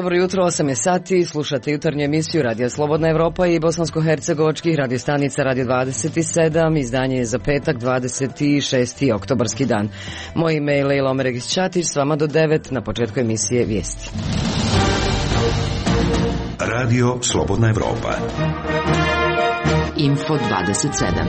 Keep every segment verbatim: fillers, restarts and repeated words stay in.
Dobro jutro, osam je sati, slušate jutarnju emisiju Radio Slobodna Evropa i bosansko-hercegovačkih radiostanica Radio dvadeset sedam, izdanje je za petak dvadeset šesti oktobarski dan. Moje ime je Lejla Omeregić-Ćatić, s vama do devet, na početku emisije vijesti. Radio Slobodna Evropa. Info dvadeset sedam.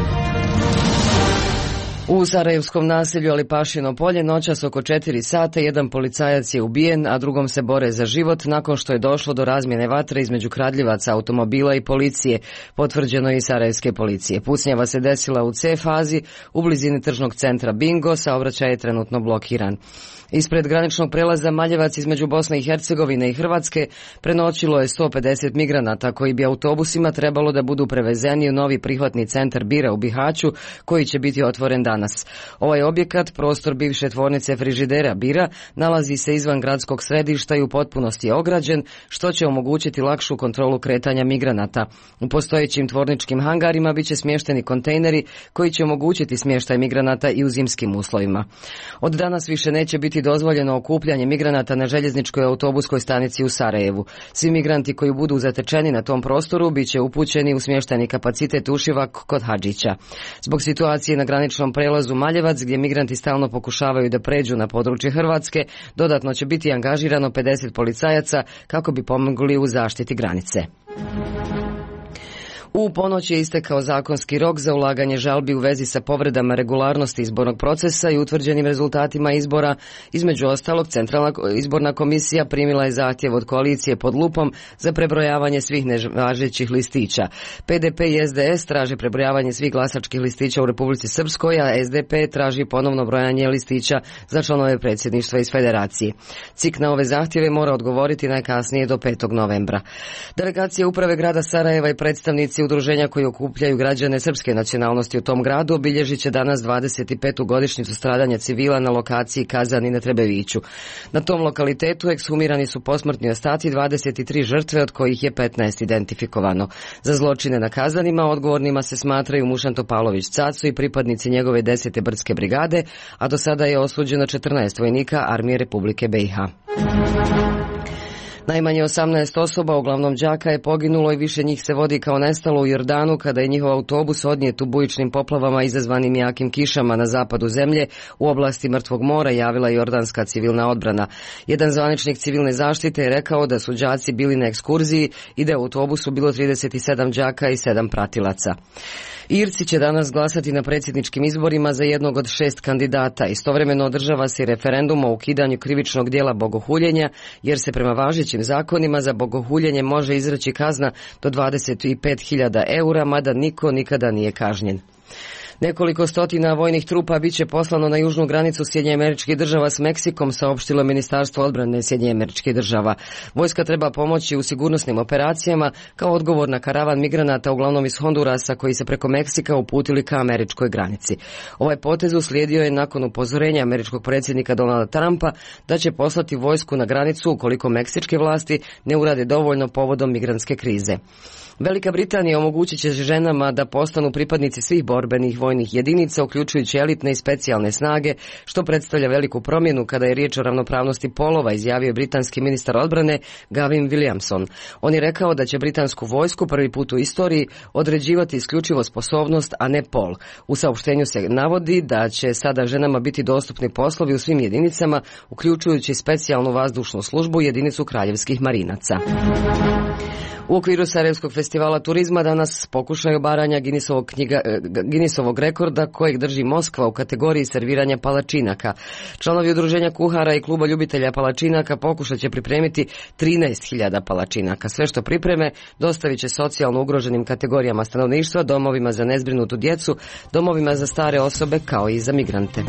U sarajevskom naselju Alipašino polje noćas oko četiri sata jedan policajac je ubijen, a drugom se bore za život nakon što je došlo do razmjene vatre između kradljivaca automobila i policije, potvrđeno je i sarajevske policije. Pucnjava se desila u C fazi u blizini tržnog centra Bingo, saobraćaj je trenutno blokiran. Ispred graničnog prelaza Maljevac između Bosne i Hercegovine i Hrvatske prenoćilo je sto pedeset migranata koji bi autobusima trebalo da budu prevezeni u novi prihvatni centar Bira u Bihaću, koji će biti otvoren danas. Ovaj objekat, prostor bivše tvornice frižidera Bira, nalazi se izvan gradskog središta i u potpunosti je ograđen, što će omogućiti lakšu kontrolu kretanja migranata. U postojećim tvorničkim hangarima biće smješteni kontejneri koji će omogućiti smještaj migranata i u zimskim uslovima. Od danas više neće biti dozvoljeno okupljanje migranata na željezničkoj autobuskoj stanici u Sarajevu. Svi migranti koji budu zatečeni na tom prostoru biće upućeni u smještajni kapacitet Ušivak kod Hadžića. Zbog situacije na graničnom prelazu Maljevac, gdje migranti stalno pokušavaju da pređu na područje Hrvatske, dodatno će biti angažirano pedeset policajaca kako bi pomogli u zaštiti granice. U ponoć je istekao zakonski rok za ulaganje žalbi u vezi sa povredama regularnosti izbornog procesa i utvrđenim rezultatima izbora. Između ostalog, Centralna izborna komisija primila je zahtjev od koalicije Pod lupom za prebrojavanje svih nevažećih listića. P D P i S D S traže prebrojavanje svih glasačkih listića u Republici Srpskoj, a S D P traži ponovno brojanje listića za članove predsjedništva iz Federacije. C I K na ove zahtjeve mora odgovoriti najkasnije do petog novembra. Delegacija uprave grada Sarajeva i predstavnici udruženja koji okupljaju građane srpske nacionalnosti u tom gradu obilježit će danas dvadeset petu godišnjicu stradanja civila na lokaciji Kazani na Trebeviću. Na tom lokalitetu ekshumirani su posmrtni ostaci dvadeset tri žrtve, od kojih je petnaest identifikovano. Za zločine na Kazanima odgovornima se smatraju Mušan Topalović Caco i pripadnici njegove desete brdske brigade, a do sada je osuđeno četrnaest vojnika Armije Republike B i H. Najmanje osamnaest osoba, uglavnom đaka, je poginulo i više njih se vodi kao nestalo u Jordanu kada je njihov autobus odnijet u bujičnim poplavama izazvanim jakim kišama na zapadu zemlje u oblasti Mrtvog mora, javila jordanska civilna odbrana. Jedan zvaničnik civilne zaštite je rekao da su đaci bili na ekskurziji i da je u autobusu bilo trideset sedam đaka i sedam pratilaca. Irci će danas glasati na predsjedničkim izborima za jednog od šest kandidata. Istovremeno održava se referendum o ukidanju krivičnog dijela bogohuljenja, jer se prema važećim zakonima za bogohuljenje može izreći kazna do dvadeset pet hiljada eura, mada niko nikada nije kažnjen. Nekoliko stotina vojnih trupa biće poslano na južnu granicu Sjedinjenih Američkih Država s Meksikom, saopštilo Ministarstvo odbrane Sjedinjenih Američkih Država. Vojska treba pomoći u sigurnosnim operacijama kao odgovor na karavan migranata, uglavnom iz Hondurasa, koji se preko Meksika uputili ka američkoj granici. Ovaj potez uslijedio je nakon upozorenja američkog predsjednika Donalda Trumpa da će poslati vojsku na granicu ukoliko meksičke vlasti ne urade dovoljno povodom migrantske krize. Velika Britanija omogućit će ženama da postanu pripadnici svih borbenih vojnih jedinica, uključujući elitne i specijalne snage, što predstavlja veliku promjenu kada je riječ o ravnopravnosti polova, izjavio britanski ministar odbrane Gavin Williamson. On je rekao da će britansku vojsku prvi put u istoriji određivati isključivo sposobnost, a ne pol. U saopštenju se navodi da će sada ženama biti dostupni poslovi u svim jedinicama, uključujući specijalnu vazdušnu službu i jedinicu kraljevskih marinaca. U okviru Sarajevskog festivala turizma danas pokušaj obaranja Guinnessovog, knjiga, Guinnessovog rekorda kojeg drži Moskva u kategoriji serviranja palačinaka. Članovi udruženja kuhara i kluba ljubitelja palačinaka pokušat će pripremiti trinaest hiljada palačinaka. Sve što pripreme dostavit će socijalno ugroženim kategorijama stanovništva, domovima za nezbrinutu djecu, domovima za stare osobe kao i za migrante.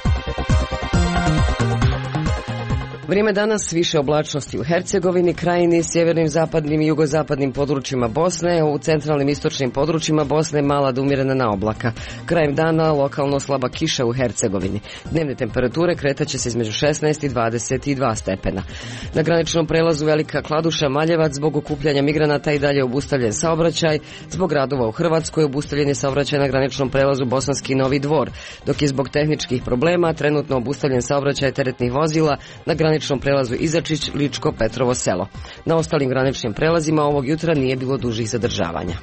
Vrijeme danas, više oblačnosti u Hercegovini, Krajini, sjevernim, zapadnim i jugozapadnim područjima Bosne, u centralnim istočnim područjima Bosne mala do umjerena na oblaka. Krajem dana lokalno slaba kiša u Hercegovini. Dnevne temperature kretaće se između šesnaest i dvadeset dva stepena. Na graničnom prelazu Velika Kladuša Maljevac zbog okupljanja migranata i dalje obustavljen saobraćaj. Zbog radova u Hrvatskoj obustavljen je saobraćaj na graničnom prelazu Bosanski Novi Dvor, dok je zbog tehničkih problema trenutno obustavljen saobraćaj teretnih vozila na graničnom graničnom prelazu Izačić, Ličko, Petrovo selo. Na ostalim graničnim prelazima ovog jutra nije bilo dužih zadržavanja.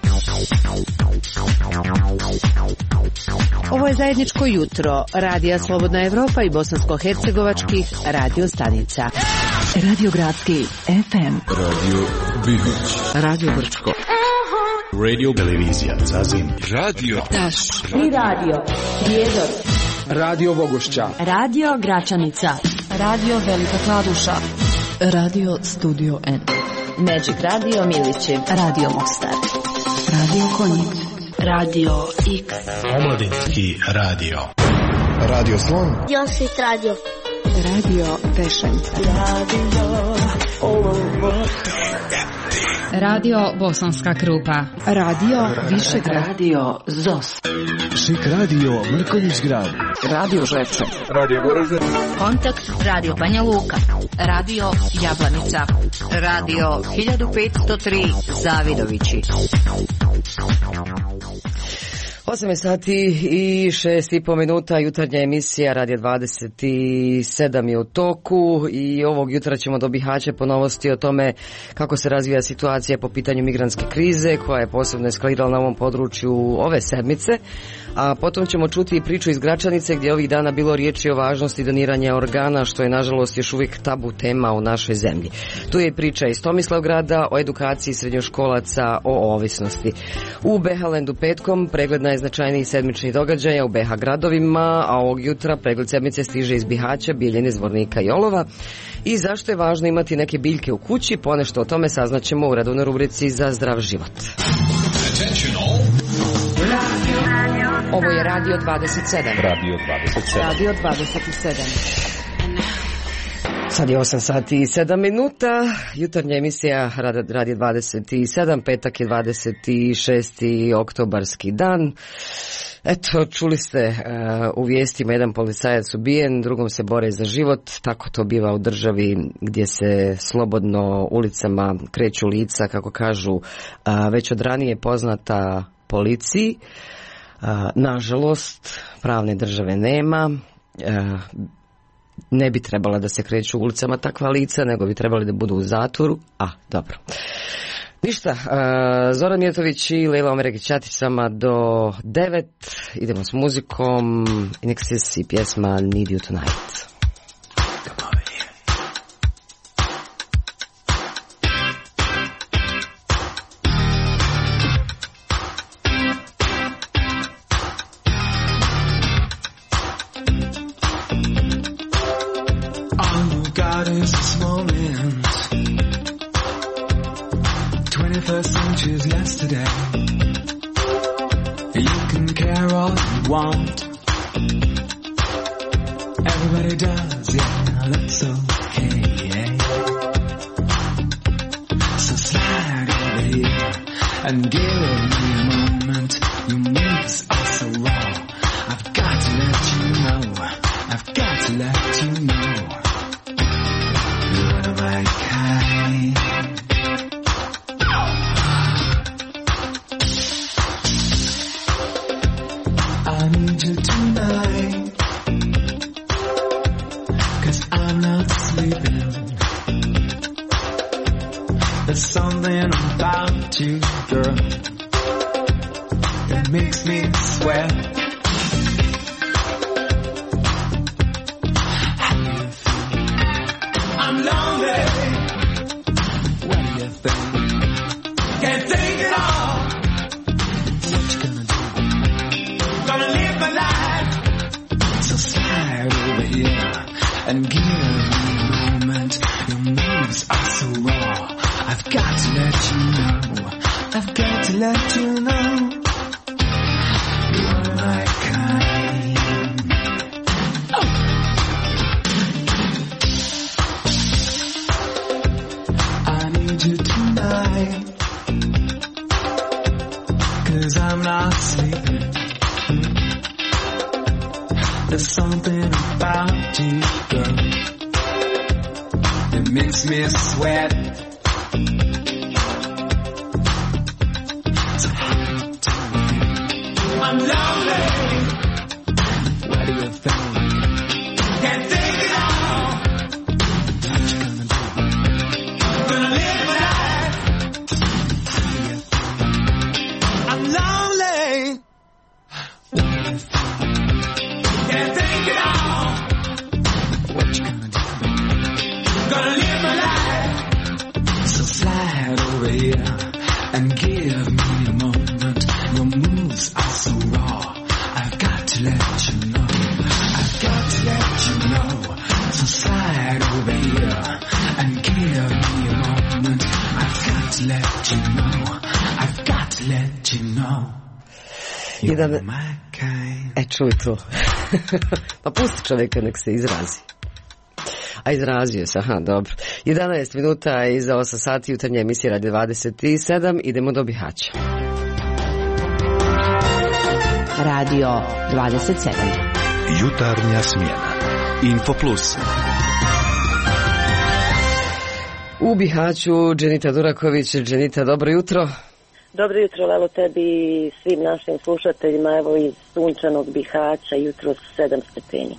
Ovo je zajedničko jutro Radija Slobodna Evropa i bosansko-hercegovačkih radio stanica. Radio Gradski F M, Radio Bihać, Radio Brčko, Radio Televizija Zazim, Radio Taš i Radio Prijedor, Radio Vogošća, Radio Gračanica, Radio Velika Kladuša, Radio Studio N, Magic Radio Milići, Radio Mostar, Radio Konjic, Radio X, Omladinski radio, Radio Slon, Josit Radio, Radio Pešanica, Radio Radio Bosanska Krupa, Radio Višegrad, Radio Zos, Šik Radio Mrkonjić Grad, Radio Žepče, Radio Goražde, Kontakt Radio Banja Luka, Radio Jablanica, Radio hiljadu petsto tri Zavidovići. osam sati i šest i po minuta, jutarnja emisija Radio dvadeset sedam je u toku i ovog jutra ćemo do Bihaća po novosti o tome kako se razvija situacija po pitanju migrantske krize koja je posebno eskalirala na ovom području ove sedmice, a potom ćemo čuti i priču iz Gračanice gdje ovih dana bilo riječi o važnosti doniranja organa, što je nažalost još uvijek tabu tema u našoj zemlji. Tu je priča iz Tomislavgrada o edukaciji srednjoškolaca o ovisnosti. U Behalendu petkom pregled najznačajnijih sedmičnih događaja u B H gradovima, a ovog jutra pregled sedmice stiže iz Bihaća, Bijeljine, Zvornika i Olova. I zašto je važno imati neke biljke u kući, ponešto o tome saznaćemo u redovnoj rubrici za zdrav život. Ovo je Radio dvadeset sedam. Radio dvadeset sedam. Radio dvadeset sedam. Sad je osam sati i sedam minuta, jutarnja emisija Radio dvadeset sedam, petak je dvadeset šesti oktobarski dan. Eto, čuli ste uh, u vijestima jedan policajac ubijen, drugom se bore za život, tako to biva u državi gdje se slobodno ulicama kreću lica, kako kažu, uh, već od ranije poznata policiji. Uh, nažalost, pravne države nema, uh, ne bi trebala da se kreću ulicama takva lica, nego bi trebali da budu u zatvoru, a dobro. Ništa, uh, Zoran Mijatović i Lejla Omeregić-Ćatić sama do devet, idemo s muzikom, Inexis i pjesma Need You Tonight. twenty-first century's yesterday. You can care all you want. Everybody does, yeah, that's okay, yeah. So slide over here and give me a moment. Your moves are so raw. I've got to let you know. I've got to let you know. You're my kind. I need you tonight, 'cause I'm not sleeping. There's something about you, girl, that makes me sweat. How do you feel? I'm lonely. What do you think? Can't take it all. What you gonna do? Gonna live my life. So slide over here and give me a moment. Your moves are so raw. I've got to let you know. I've got to let you know. You're my kind. Oh. I need you tonight, 'cause I'm not sleeping. There's something about you, girl, that makes me sweat. So how do you feel? I'm lonely. What do you think? Can't take it all. to let you know, I've got to let you know. Jedan... E, čuj to. Pa pusti čovjeka nek se izrazi. A izrazio se, aha, dobro. jedanaest minuta iza osam sati jutarnje emisije Radio dvadeset sedam, idemo do Bihaća. Radio dvadeset sedam. Jutarnja smjena. Info Plus. U Bihaću Dženita Duraković. Dženita, dobro jutro. Dobro jutro, Lelo, tebi i svim našim slušateljima, evo iz sunčanog Bihaća, jutro sedam stepeni.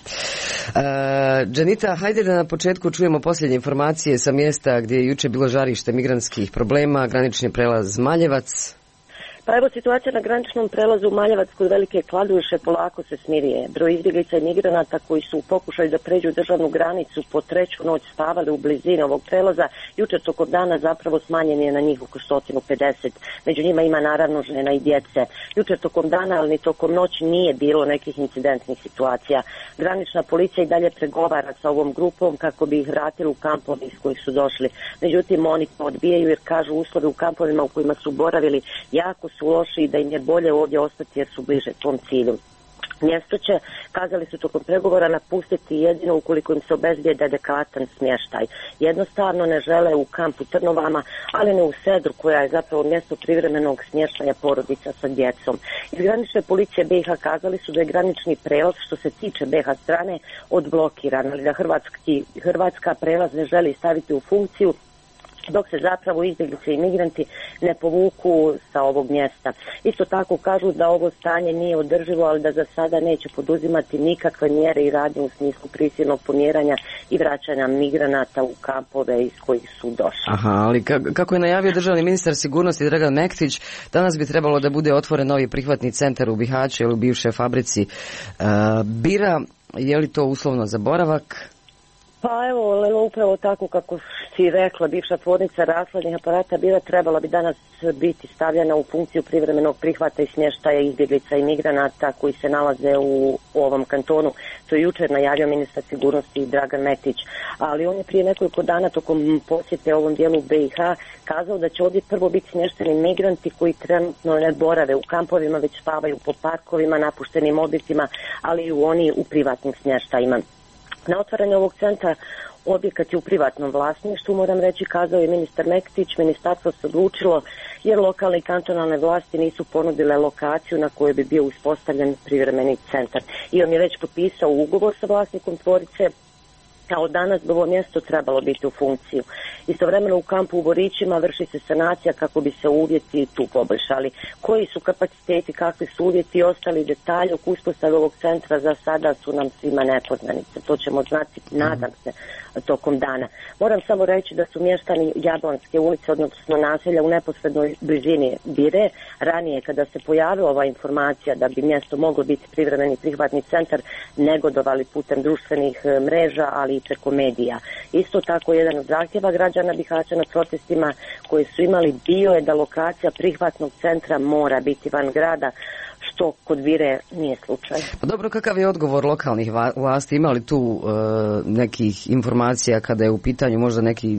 Uh, Dženita, hajde da na početku čujemo posljednje informacije sa mjesta gdje je juče bilo žarište migrantskih problema, granični prelaz Maljevac. Pa evo, situacija na graničnom prelazu Maljevac kod Velike Kladuše polako se smirije. Broj izbjeglica i migranata koji su u pokušaju da pređu državnu granicu po treću noć spavali u blizini ovog prelaza, jučer tokom dana zapravo smanjen je na njih oko sto pedeset. Među njima ima naravno žena i djece. Jučer tokom dana, ali ni tokom noći nije bilo nekih incidentnih situacija. Granična policija i dalje pregovara sa ovom grupom kako bi ih vratili u kampove iz kojih su došli. Međutim, oni to odbijaju jer kažu uslovi u kampovima u kojima su boravili jako su loši i da im je bolje ovdje ostati jer su bliže tom cilju. Mjesto će, kazali su tokom pregovora, napustiti jedino ukoliko im se obezbijede adekvatan smještaj. Jednostavno ne žele u kampu Trnovama, ali ne u Sedru koja je zapravo mjesto privremenog smještaja porodica sa djecom. Iz granične policije B i H kazali su da je granični prelaz što se tiče B i H strane odblokiran, ali da Hrvatski, Hrvatska prelaz ne želi staviti u funkciju dok se zapravo izbjeglice i migranti ne povuku sa ovog mjesta. Isto tako kažu da ovo stanje nije održivo, ali da za sada neće poduzimati nikakve mjere i radnje u smislu prisilnog pomjeranja i vraćanja migranata u kampove iz kojih su došli. Aha, ali kako je najavio državni ministar sigurnosti Dragan Mektić, danas bi trebalo da bude otvoren novi prihvatni centar u Bihaću ili u bivšoj fabrici uh, Bira. Je li to uslovno za boravak? Pa evo, Lelo, upravo tako kako si rekla, bivša tvornica rashladnih aparata Bira trebala bi danas biti stavljena u funkciju privremenog prihvata i smještaja izbjeglica i migranata koji se nalaze u, u ovom kantonu. To je jučer najavio ministar sigurnosti Dragan Mektić, ali on je prije nekoliko dana tokom posjete ovom dijelu B i H kazao da će ovdje prvo biti smješteni migranti koji trenutno ne borave u kampovima, već spavaju po parkovima, napuštenim objektima, ali i u oni u privatnim smještajima. Na otvaranju ovog centra objekat je u privatnom vlasništvu, moram reći, kazao je ministar Mektić. Ministarstvo se odlučilo jer lokalne i kantonalne vlasti nisu ponudile lokaciju na kojoj bi bio uspostavljen privremeni centar. I on je već potpisao ugovor sa vlasnikom tvorice, a od danas bi ovo mjesto trebalo biti u funkciju. Istovremeno u kampu u Borićima vrši se sanacija kako bi se uvjeti tu poboljšali. Koji su kapaciteti, kakvi su uvjeti i ostali detalji oko uspostave ovog centra za sada su nam svima nepoznanice. To ćemo znati, nadam se, tokom dana. Moram samo reći da su mještani Jablanske ulice, odnosno naselja u neposrednoj blizini Bire, ranije kada se pojavila ova informacija da bi mjesto moglo biti privremeni prihvatni centar, negodovali putem društvenih mreža, ali i preko medija. Isto tako, jedan od zahtjeva građana Bihaća na protestima koji su imali bio je da lokacija prihvatnog centra mora biti van grada, što kod Vire nije slučaj. Pa dobro, kakav je odgovor lokalnih vlasti? Ima li tu uh, nekih informacija kada je u pitanju možda neki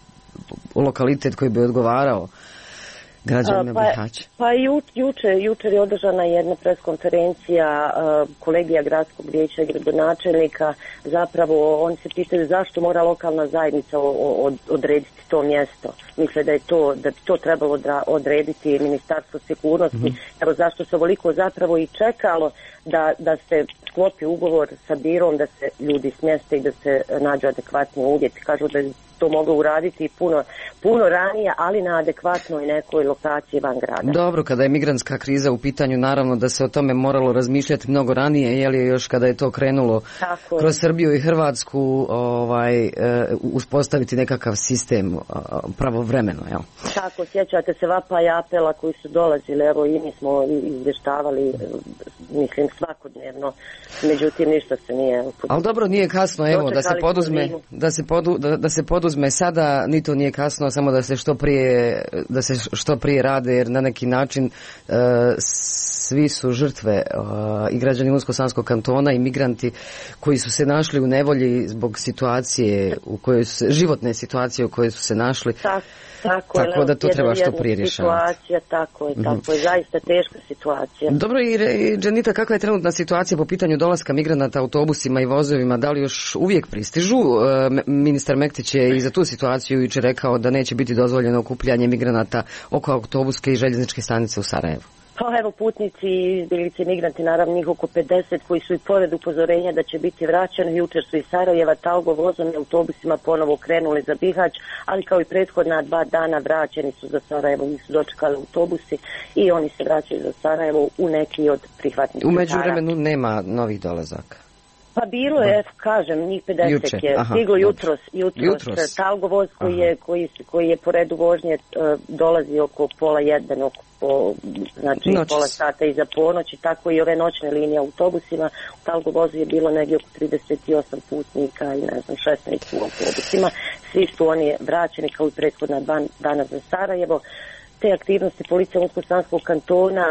lokalitet koji bi odgovarao građanima pa, Bihaća? Pa ju, juče, jučer je održana jedna preskonferencija uh, kolegija gradskog vijeća i gradonačelnika. Zapravo oni se pitaju zašto mora lokalna zajednica od, odrediti to mjesto. Misle da je to, da bi to trebalo da odrediti Ministarstvo sigurnosti. Mm-hmm. Evo zašto se ovoliko zapravo i čekalo da, da se sklopi ugovor sa Birom, da se ljudi smjeste i da se nađu adekvatni uvjeti. Kažu da je to moglo uraditi puno, puno ranije, ali na adekvatnoj nekoj lokaciji van grada. Dobro, kada je migrantska kriza u pitanju, naravno da se o tome moralo razmišljati mnogo ranije, je li još kada je to krenulo tako kroz Srbiju i Hrvatsku ovaj, uspostaviti nekakav sistem pravovremeno, jel? Tako, sjećate se vapa i apela koji su dolazili, evo i mi smo izvještavali, mislim, svakodnevno, međutim ništa se nije... Ali dobro, nije kasno, evo, da se poduzme, da se, podu, da, da se poduzme sada, ni to nije kasno, samo da se što prije, da se što prije rade, jer na neki način uh, svi su žrtve uh, i građani Unsko-Sanskog kantona i migranti koji su se našli u nevolji zbog situacije u kojoj su, životne situacije u kojoj su se našli. Tako. Tako, tako je, da to treba što prije rješavati. Situacija, tako je, tako mm-hmm. je, zaista teška situacija. Dobro, i Dženita, kakva je trenutna situacija po pitanju dolaska migranata autobusima i vozovima, da li još uvijek pristižu? E, ministar Mektić je i za tu situaciju jučer rekao da neće biti dozvoljeno okupljanje migranata oko autobuske i željezničke stanice u Sarajevu. Pa evo, putnici i izbjeglice migranti, naravno njih oko pedeset, koji su i pored upozorenja da će biti vraćani, jučer su iz Sarajeva Talgo vozom i autobusima ponovo krenuli za Bihać, ali kao i prethodna dva dana vraćeni su za Sarajevo, njih su dočekali autobusi i oni se vraćaju za Sarajevo u neki od prihvatnih centara. U međuvremenu nema novih dolazaka. Pa bilo je, kažem, njih pedeset Juče, je aha, stiglo jutros, jutros, jutros. Talgo voz koji je, koji, koji je po redu vožnje uh, dolazi oko pola jedan, oko po, znači Noćas. pola sata iza ponoći, tako i ove noćne linije autobusima. U Talgo vozu je bilo negdje oko trideset osam putnika i ne znam, šesnaest u autobusima. Svi su oni vraćeni kao i prethodna dva dana za Sarajevo. Te aktivnosti policija Unsko-Sanskog kantona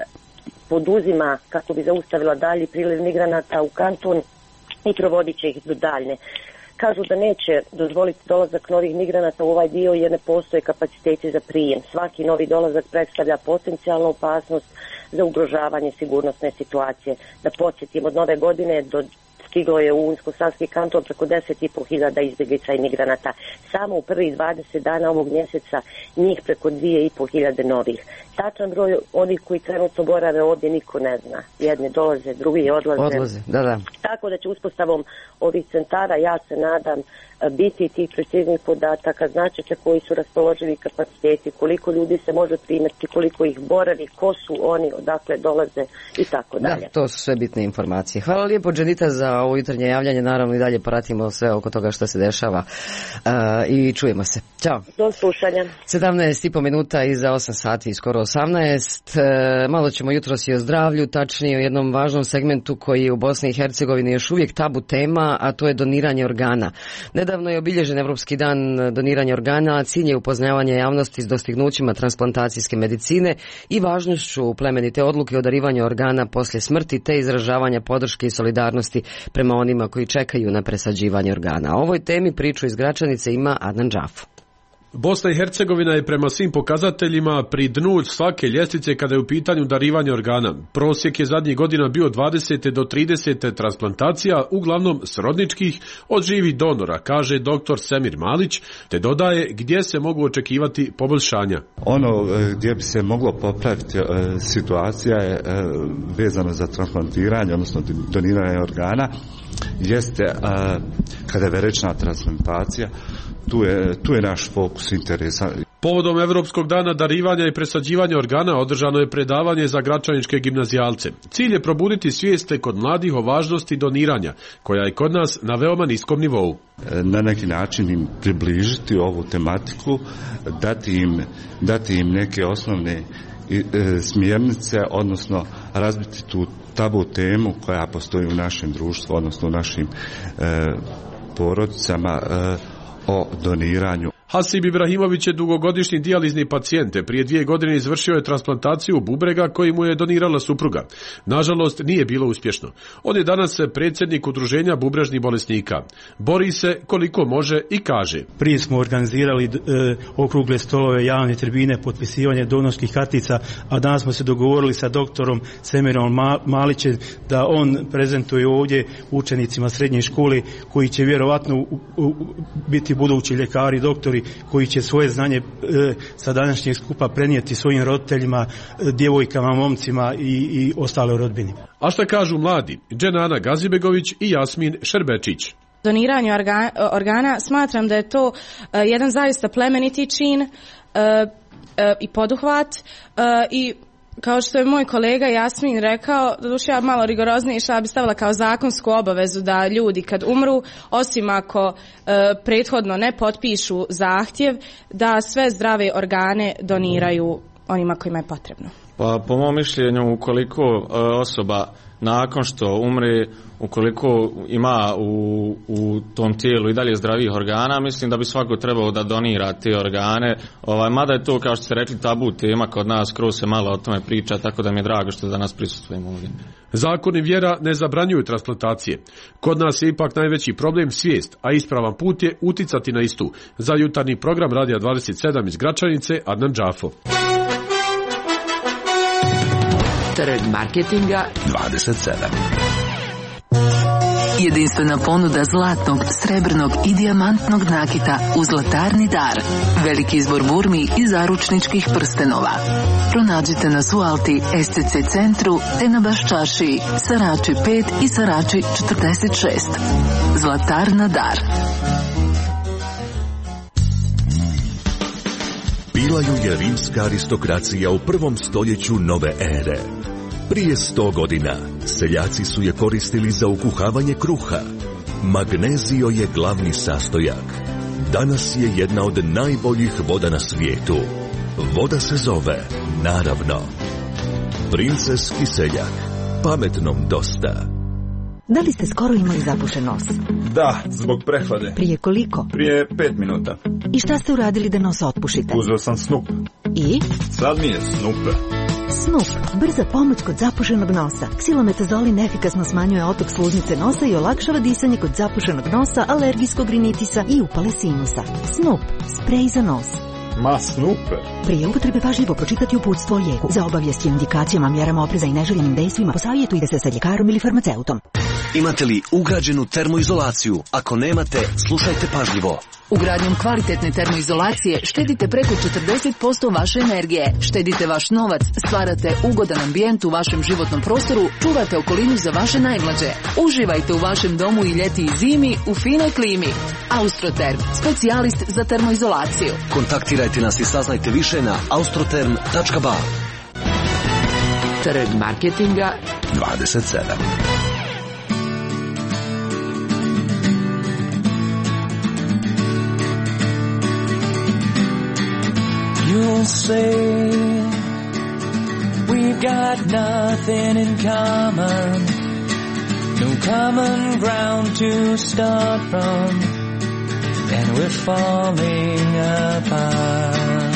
poduzima kako bi zaustavila dalji priliv migranata u kanton i provodit će ih do daljne. Kažu da neće dozvoliti dolazak novih migranata u ovaj dio jer ne postoje kapaciteti za prijem. Svaki novi dolazak predstavlja potencijalnu opasnost za ugrožavanje sigurnosne situacije. Da podsjetim, od nove godine do stiglo je u Unsko-Sanski kanton preko deset i pol hiljada izbjeglica i migranata. Samo u prvih dvadeset dana ovog mjeseca njih preko dvije i pol hiljade novih. Tačan broj onih koji trenutno borave ovdje niko ne zna. Jedni dolaze, drugi odlaze. Odlaze, da, da. Tako da će uspostavom ovih centara, ja se nadam, biti tih preciznih podataka, značite koji su raspoloživi kapaciteti, koliko ljudi se može primati, koliko ih boravi, ko su oni, odakle dolaze i tako dalje. Da, to su sve bitne informacije. Hvala lijepo, Dženita, za ovo jutarnje javljanje. Naravno i dalje pratimo sve oko toga što se dešava uh, i čujemo se. Ćao. Do slušanja. sedamnaest i po minuta iza osam sati, skoro osamnaest. Uh, malo ćemo jutros i o zdravlju, tačnije o jednom važnom segmentu koji je u Bosni i Hercegovini još uvijek tabu tema, a to je doniranje organa. Nedavno je obilježen Evropski dan doniranja organa, a cilj je upoznavanje javnosti s dostignućima transplantacijske medicine i važnošću plemenite odluke o darivanju organa poslije smrti te izražavanja podrške i solidarnosti prema onima koji čekaju na presađivanje organa. O ovoj temi priču iz Gračanice ima Adnan Džafu. Bosna i Hercegovina je prema svim pokazateljima pri dnu svake ljestvice kada je u pitanju darivanja organa. Prosjek je zadnjih godina bio dvadeset do trideset transplantacija, uglavnom srodničkih, od živih donora, kaže doktor Semir Malić, te dodaje gdje se mogu očekivati poboljšanja. Ono gdje bi se moglo popraviti situacija je vezano za transplantiranje, odnosno doniranje organa, jeste kada je verečna transplantacija. Tu je, tu je naš fokus interesa. Povodom Evropskog dana darivanja i presađivanja organa održano je predavanje za gračaničke gimnazijalce. Cilj je probuditi svijest kod mladih o važnosti doniranja, koja je kod nas na veoma niskom nivou. Na neki način im približiti ovu tematiku, dati im, dati im neke osnovne smjernice, odnosno razbiti tu tabu temu koja postoji u našem društvu, odnosno u našim e, porodicama, e, o doniranju. Hasib Ibrahimović je dugogodišnji dijalizni pacijent. Prije dvije godine izvršio je transplantaciju bubrega koji mu je donirala supruga. Nažalost, nije bilo uspješno. On je danas predsjednik udruženja bubrežnih bolesnika. Bori se koliko može i kaže. Prije smo organizirali e, okrugle stolove, javne tribine, potpisivanje donorskih kartica, a danas smo se dogovorili sa doktorom Semirom Malićem da on prezentuje ovdje učenicima srednje škole koji će vjerovatno u, u, biti budući ljekari, doktori, koji će svoje znanje e, sa današnjeg skupa prenijeti svojim roditeljima, e, djevojkama, momcima i, i ostale rodbini. A šta kažu mladi? Dženana Gazibegović i Jasmin Šerbečić. Doniranje organa, organa smatram da je to uh, jedan zaista plemeniti čin uh, uh, i poduhvat uh, i kao što je moj kolega Jasmin rekao, doduše ja malo rigoroznije šta bi stavila kao zakonsku obavezu da ljudi kad umru, osim ako e, prethodno ne potpišu zahtjev, da sve zdrave organe doniraju onima kojima je potrebno. Pa po mom mišljenju, ukoliko e, osoba nakon što umre, ukoliko ima u, u tom tijelu i dalje zdravih organa, mislim da bi svako trebao da donira te organe. Ovaj, mada je to, kao što ste rekli, tabu tema kod nas, kroz se malo o tome priča, tako da mi je drago što danas prisustvujemo ovdje. Zakon i vjera ne zabranjuju transplantacije. Kod nas je ipak najveći problem svijest, a ispravan put je uticati na istu. Za jutarnji program Radija dvadeset sedam iz Gračanice, Adnan Džafo. Trg marketinga dvadeset sedam. Jedinstvena ponuda zlatnog, srebrnog i dijamantnog nakita u Zlatarni dar. Veliki izbor burmi i zaručničkih prstenova. Pronađite nas u Alti, S C C centru, te na Baščašiji, Sarači pet i Sarači četrdeset šest. Zlatarna dar. Bila ju je rimska aristokracija u prvom stoljeću nove ere. Prije sto godina seljaci su je koristili za ukuhavanje kruha. Magnezio je glavni sastojak. Danas je jedna od najboljih voda na svijetu. Voda se zove, naravno, princeski seljak. Pametnom dosta. Da li ste skoro imali zapušen nos? Da, zbog prehlade. Prije koliko? Prije pet minuta. I šta ste uradili da nos otpušite? Uzeo sam Snup. I? Sad mi je Snup. Snup, brza pomoć kod zapušenog nosa. Ksilometazolin efikasno smanjuje otok sluznice nosa i olakšava disanje kod zapušenog nosa, alergijskog rinitisa i upale sinusa. Snup, sprej za nos. Ma Snuper. Prije upotrebe pažljivo pročitati uputstvo o lijeku. Za obavijesti o indikacijama, mjerama opreza i neželjenim dejstvima posavjetujte se sa ljekarom ili farmaceutom. Imate li ugrađenu termoizolaciju? Ako nemate, slušajte pažljivo. Ugradnjom kvalitetne termoizolacije štedite preko četrdeset posto vaše energije. Štedite vaš novac, stvarate ugodan ambijent u vašem životnom prostoru, čuvate okolinu za vaše najmlađe. Uživajte u vašem domu i ljeti i zimi u finoj klimi. Austroterm, specijalist za termoizolaciju. Kontaktirajte nas i saznajte više na austroterm tačka ba. Trg marketinga dvadeset sedam. You'll say we've got nothing in common, no common ground to start from, and we're falling apart.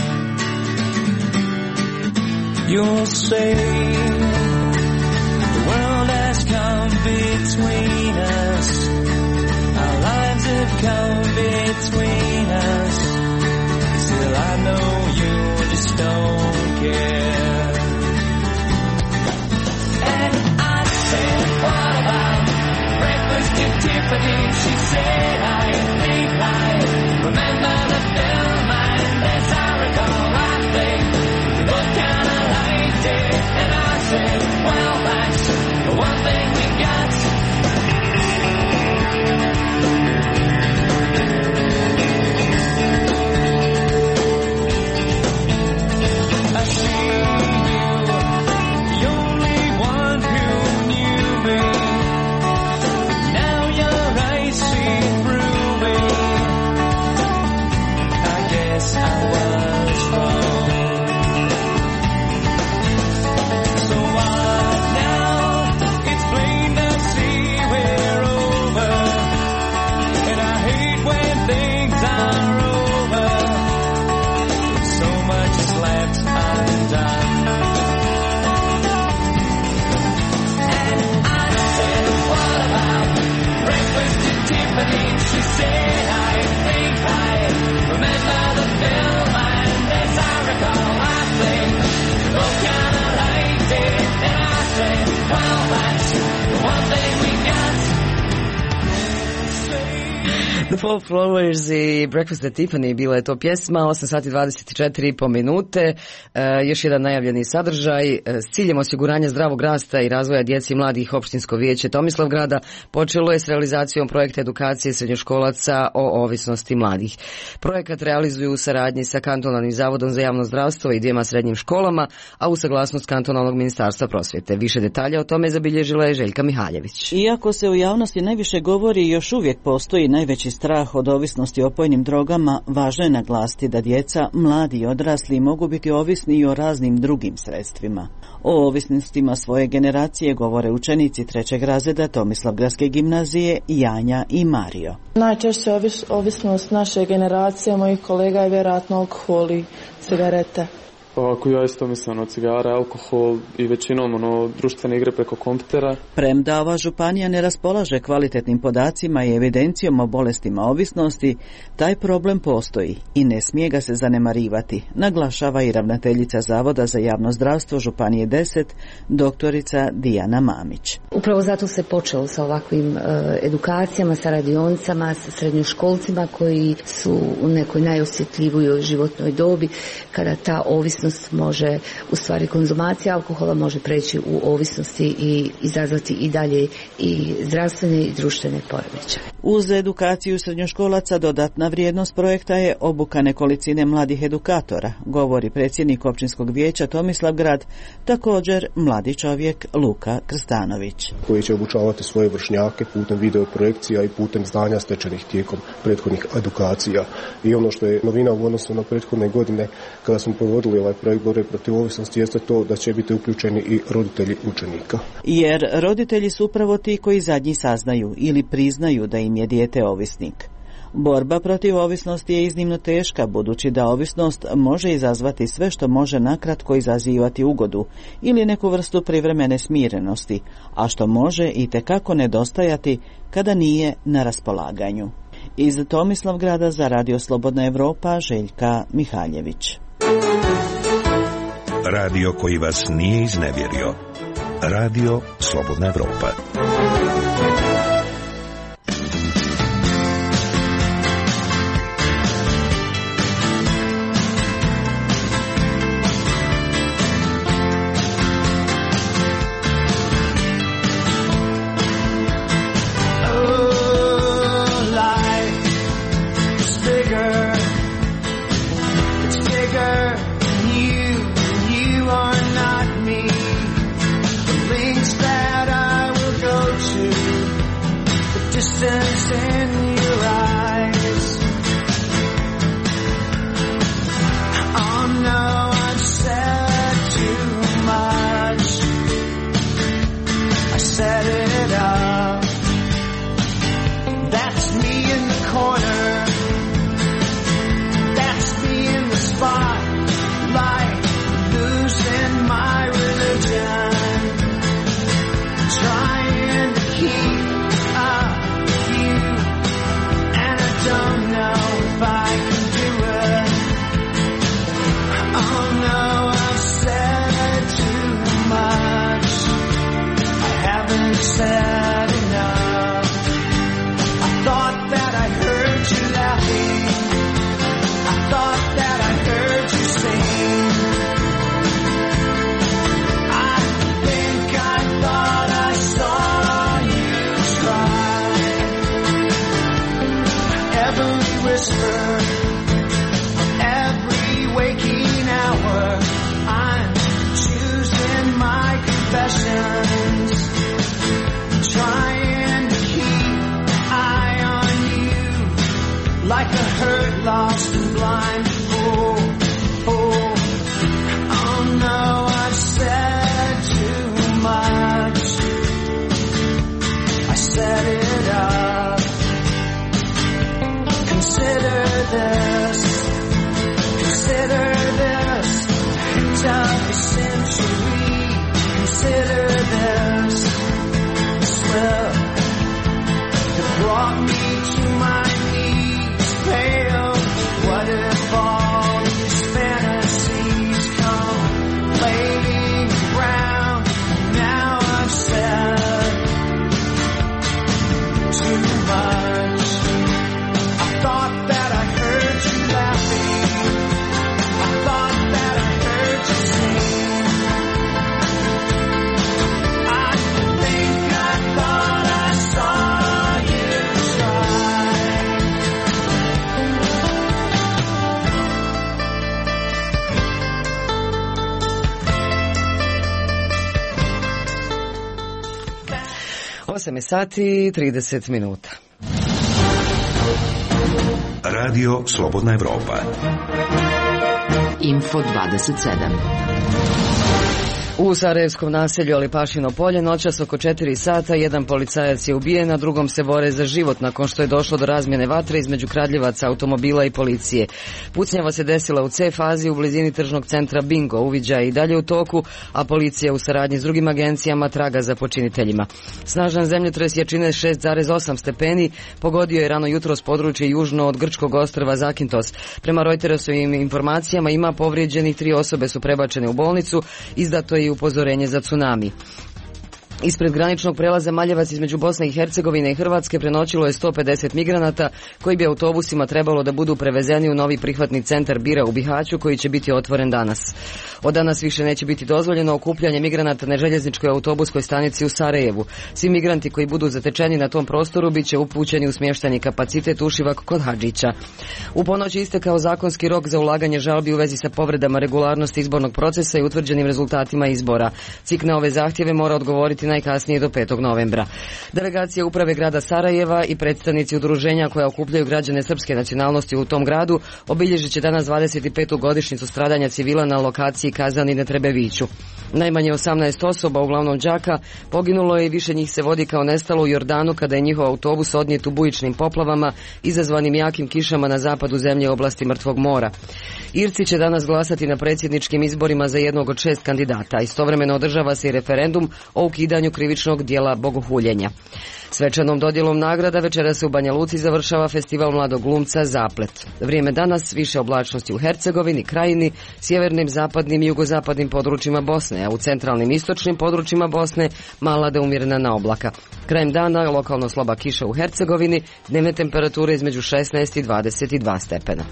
You'll say the world has come between us, our lives have come between us. Still I know you just don't care. And I said, what about breakfast at Tiffany? She said, I think I remember the film, and as I recall, I think we both kind of liked it. And I said, well, that's the one thing we got. I see you, the only one who knew me. Now your eyes see through me. I guess I was wrong. So what now? It's plain to see we're over. And I hate when things are over. So much is left undone. And I said, what about breakfast at Tiffany? She said, I think I remember the film, and as I recall, I think we both kind of liked it. And I said, well, that's the one thing we got. The Fall Flowers i Breakfast at Tiffany bila je to pjesma, osam sati dvadeset četiri i po minute, e, još jedan najavljeni sadržaj. E, s ciljem osiguranja zdravog rasta i razvoja djeci i mladih Opštinsko vijeće Tomislavgrada počelo je s realizacijom projekta edukacije srednjoškolaca o ovisnosti mladih. Projekat realizuju u saradnji sa Kantonalnim zavodom za javno zdravstvo i dvijema srednjim školama, a u saglasnost Kantonalnog ministarstva prosvjete. Više detalja o tome zabilježila je Željka Mihaljević. Iako se u javnosti najviše govori, još uvijek postoji najveći strah od ovisnosti opojnim drogama, važno je naglasiti da djeca, mladi i odrasli mogu biti ovisni i o raznim drugim sredstvima. O ovisnostima svoje generacije govore učenici trećeg razreda Tomislavgradske gimnazije Janja i Mario. Najčešće ovis, ovisnost naše generacije, mojih kolega, je vjerojatno alkohol i cigarete. Ovako, ja isto mislim ono cigara, alkohol i većinom ono društvene igre preko kompjutera. Premda ova županija ne raspolaže kvalitetnim podacima i evidencijom o bolestima ovisnosti, taj problem postoji i ne smije ga se zanemarivati, naglašava i ravnateljica Zavoda za javno zdravstvo Županije deset, doktorica Dijana Mamić. Upravo zato se počelo sa ovakvim e, edukacijama, sa radionicama, sa srednjoškolcima koji su u nekoj najosjetljivijoj životnoj dobi, kada ta ovisnost može, u stvari konzumacija alkohola može preći u ovisnosti i izazvati i dalje i zdravstvene i društvene poremećaje. Uz edukaciju srednjoškolaca dodatna vrijednost projekta je obuka nekolicine mladih edukatora, govori predsjednik općinskog vijeća Tomislavgrad, također mladi čovjek Luka Krstanović. Koji će obučavati svoje vršnjake putem video projekcija i putem znanja stečenih tijekom prethodnih edukacija. I ono što je novina u odnosu na prethodne godine kada smo provodili ovaj projekt borbe protiv ovisnosti jeste to da će biti uključeni i roditelji učenika. Jer roditelji su upravo ti koji zadnji saznaju ili priznaju da im je dijete ovisnik. Borba protiv ovisnosti je iznimno teška, budući da ovisnost može izazvati sve što može nakratko izazivati ugodu ili neku vrstu privremene smirenosti, a što može itekako nedostajati kada nije na raspolaganju. Iz Tomislavgrada za Radio Slobodna Evropa, Željka Mihaljević. Radio koji vas nije iznevjerio. Radio Slobodna Evropa. osam sati i trideset minuta. Radio Slobodna Evropa. Info dvadeset sedam. U sarajevskom naselju Alipašino polje noćas oko četiri sata jedan policajac je ubijen, a drugom se bore za život nakon što je došlo do razmjene vatre između kradljivaca automobila i policije. Pucnjava se desila u C fazi u blizini tržnog centra Bingo. Uviđaj i dalje u toku, a policija u saradnji s drugim agencijama traga za počiniteljima. Snažan zemljotres jačine šest zarez osam stepeni pogodio je rano jutro s područje južno od grčkog ostrva Zakintos. Prema Reutersovim informacijama ima povrijeđenih, tri osobe su prebačene u bolnicu, izdato je i upozorenje za tsunami. Ispred graničnog prelaza Maljevac između Bosne i Hercegovine i Hrvatske prenoćilo je sto pedeset migranata koji bi autobusima trebalo da budu prevezeni u novi prihvatni centar Bira u Bihaću koji će biti otvoren danas. Od danas više neće biti dozvoljeno okupljanje migranata na željezničkoj autobuskoj stanici u Sarajevu. Svi migranti koji budu zatečeni na tom prostoru bit će upućeni u smještajni kapacitet Ušivak kod Hadžića. U ponoć je istekao zakonski rok za ulaganje žalbi u vezi sa povredama regularnosti izbornog procesa i utvrđenim rezultatima izbora. C I K na ove zahtjeve mora odgovoriti najkasnije do petog novembra. Delegacija uprave grada Sarajeva i predstavnici udruženja koja okupljaju građane srpske nacionalnosti u tom gradu obilježit će danas dvadeset petu godišnjicu stradanja civila na lokaciji Kazani na Trebeviću. Najmanje osamnaest osoba, uglavnom đaka, poginulo je i više njih se vodi kao nestalo u Jordanu kada je njihov autobus odnijet u bujičnim poplavama izazvanim jakim kišama na zapadu zemlje oblasti Mrtvog mora. Irci će danas glasati na predsjedničkim izborima za jednog od šest kandidata. Istovremeno održava se i referendum o ukidanju krivičnog dijela bogohuljenja. Svečanom dodjelom nagrada večera se u Banja Luci završava festival mladog glumca Zaplet. Vrijeme danas više oblačnosti u Hercegovini, Krajini, sjevernim, zapadnim i jugozapadnim područjima Bosne, a u centralnim istočnim područjima Bosne mala da umjerena na oblaka. Krajem dana lokalno slaba kiša u Hercegovini, dnevne temperature između šesnaest i dvadeset dva stepena.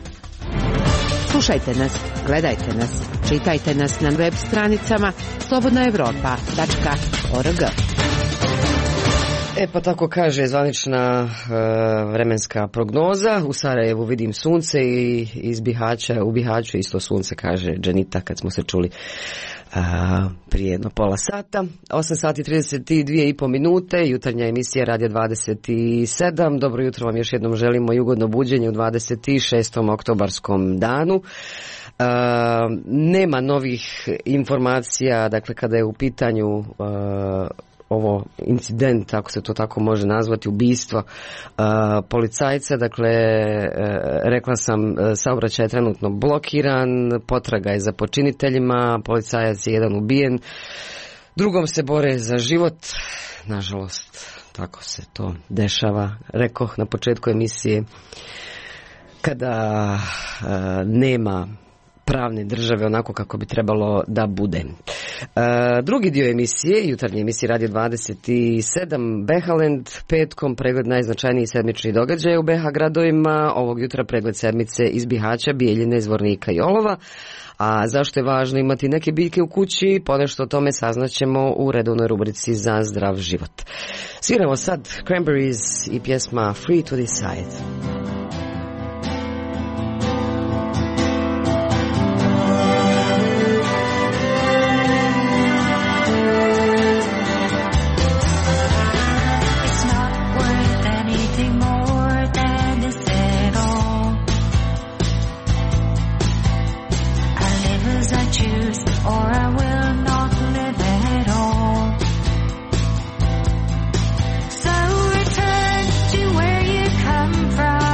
Slušajte nas, gledajte nas, čitajte nas na web stranicama slobodna evropa tačka org. E pa tako kaže zvanična e, vremenska prognoza. U Sarajevu vidim sunce i iz Bihaća, u Bihaću isto sunce, kaže Dženita kad smo se čuli a, prije jedno pola sata. osam sati trideset dvije i po minute, jutarnja emisija Radio dvadeset sedam. Dobro jutro vam još jednom želimo i ugodno buđenje u dvadeset šestom oktobarskom danu. Uh, nema novih informacija, dakle kada je u pitanju uh, ovo incident, ako se to tako može nazvati, ubistvo uh, policajca. Dakle, uh, rekla sam, uh, saobraćaj je trenutno blokiran, potraga je za počiniteljima, policajac je jedan ubijen, drugom se bore za život. Nažalost, tako se to dešava. Rekoh na početku emisije, kada uh, nema pravne države onako kako bi trebalo da bude. E, drugi dio emisije, jutarnje emisije Radio dvadeset sedam, Behaland, petkom pregled najznačajnijih sedmičnih događaja u B H gradovima, ovog jutra pregled sedmice iz Bihaća, Bijeljine, Zvornika i Olova. A zašto je važno imati neke biljke u kući? Ponešto o tome saznaćemo u redovnoj rubrici za zdrav život. Sviramo sad Cranberries i pjesma Free to Decide. From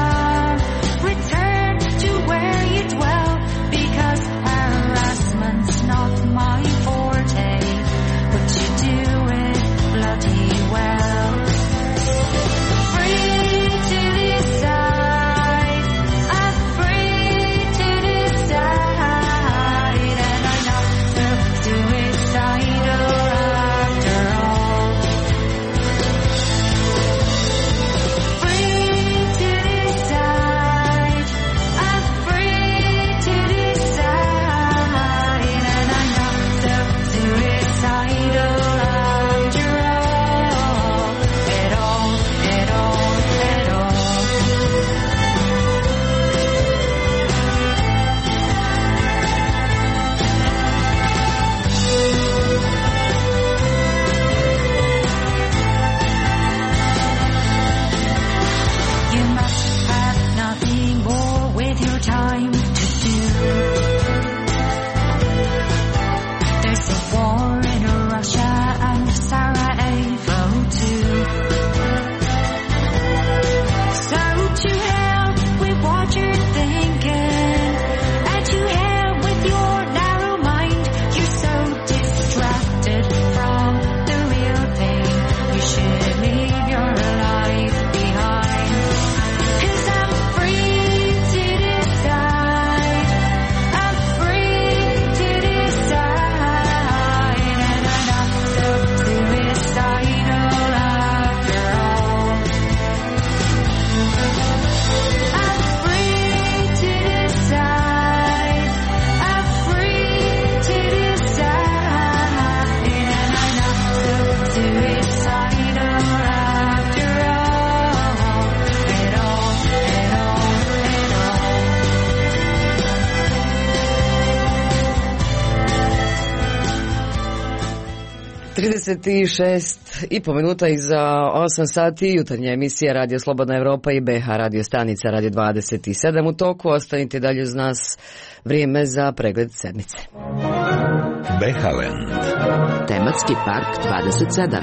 trideset šest i po minuta iza osam sati, jutarnja emisija Radio Slobodna Evropa i B H radio stanica Radio dvadeset sedam u toku. Ostanite dalje uz nas, vrijeme za pregled sedmice. Behaland. Tematski park dvadeset sedam.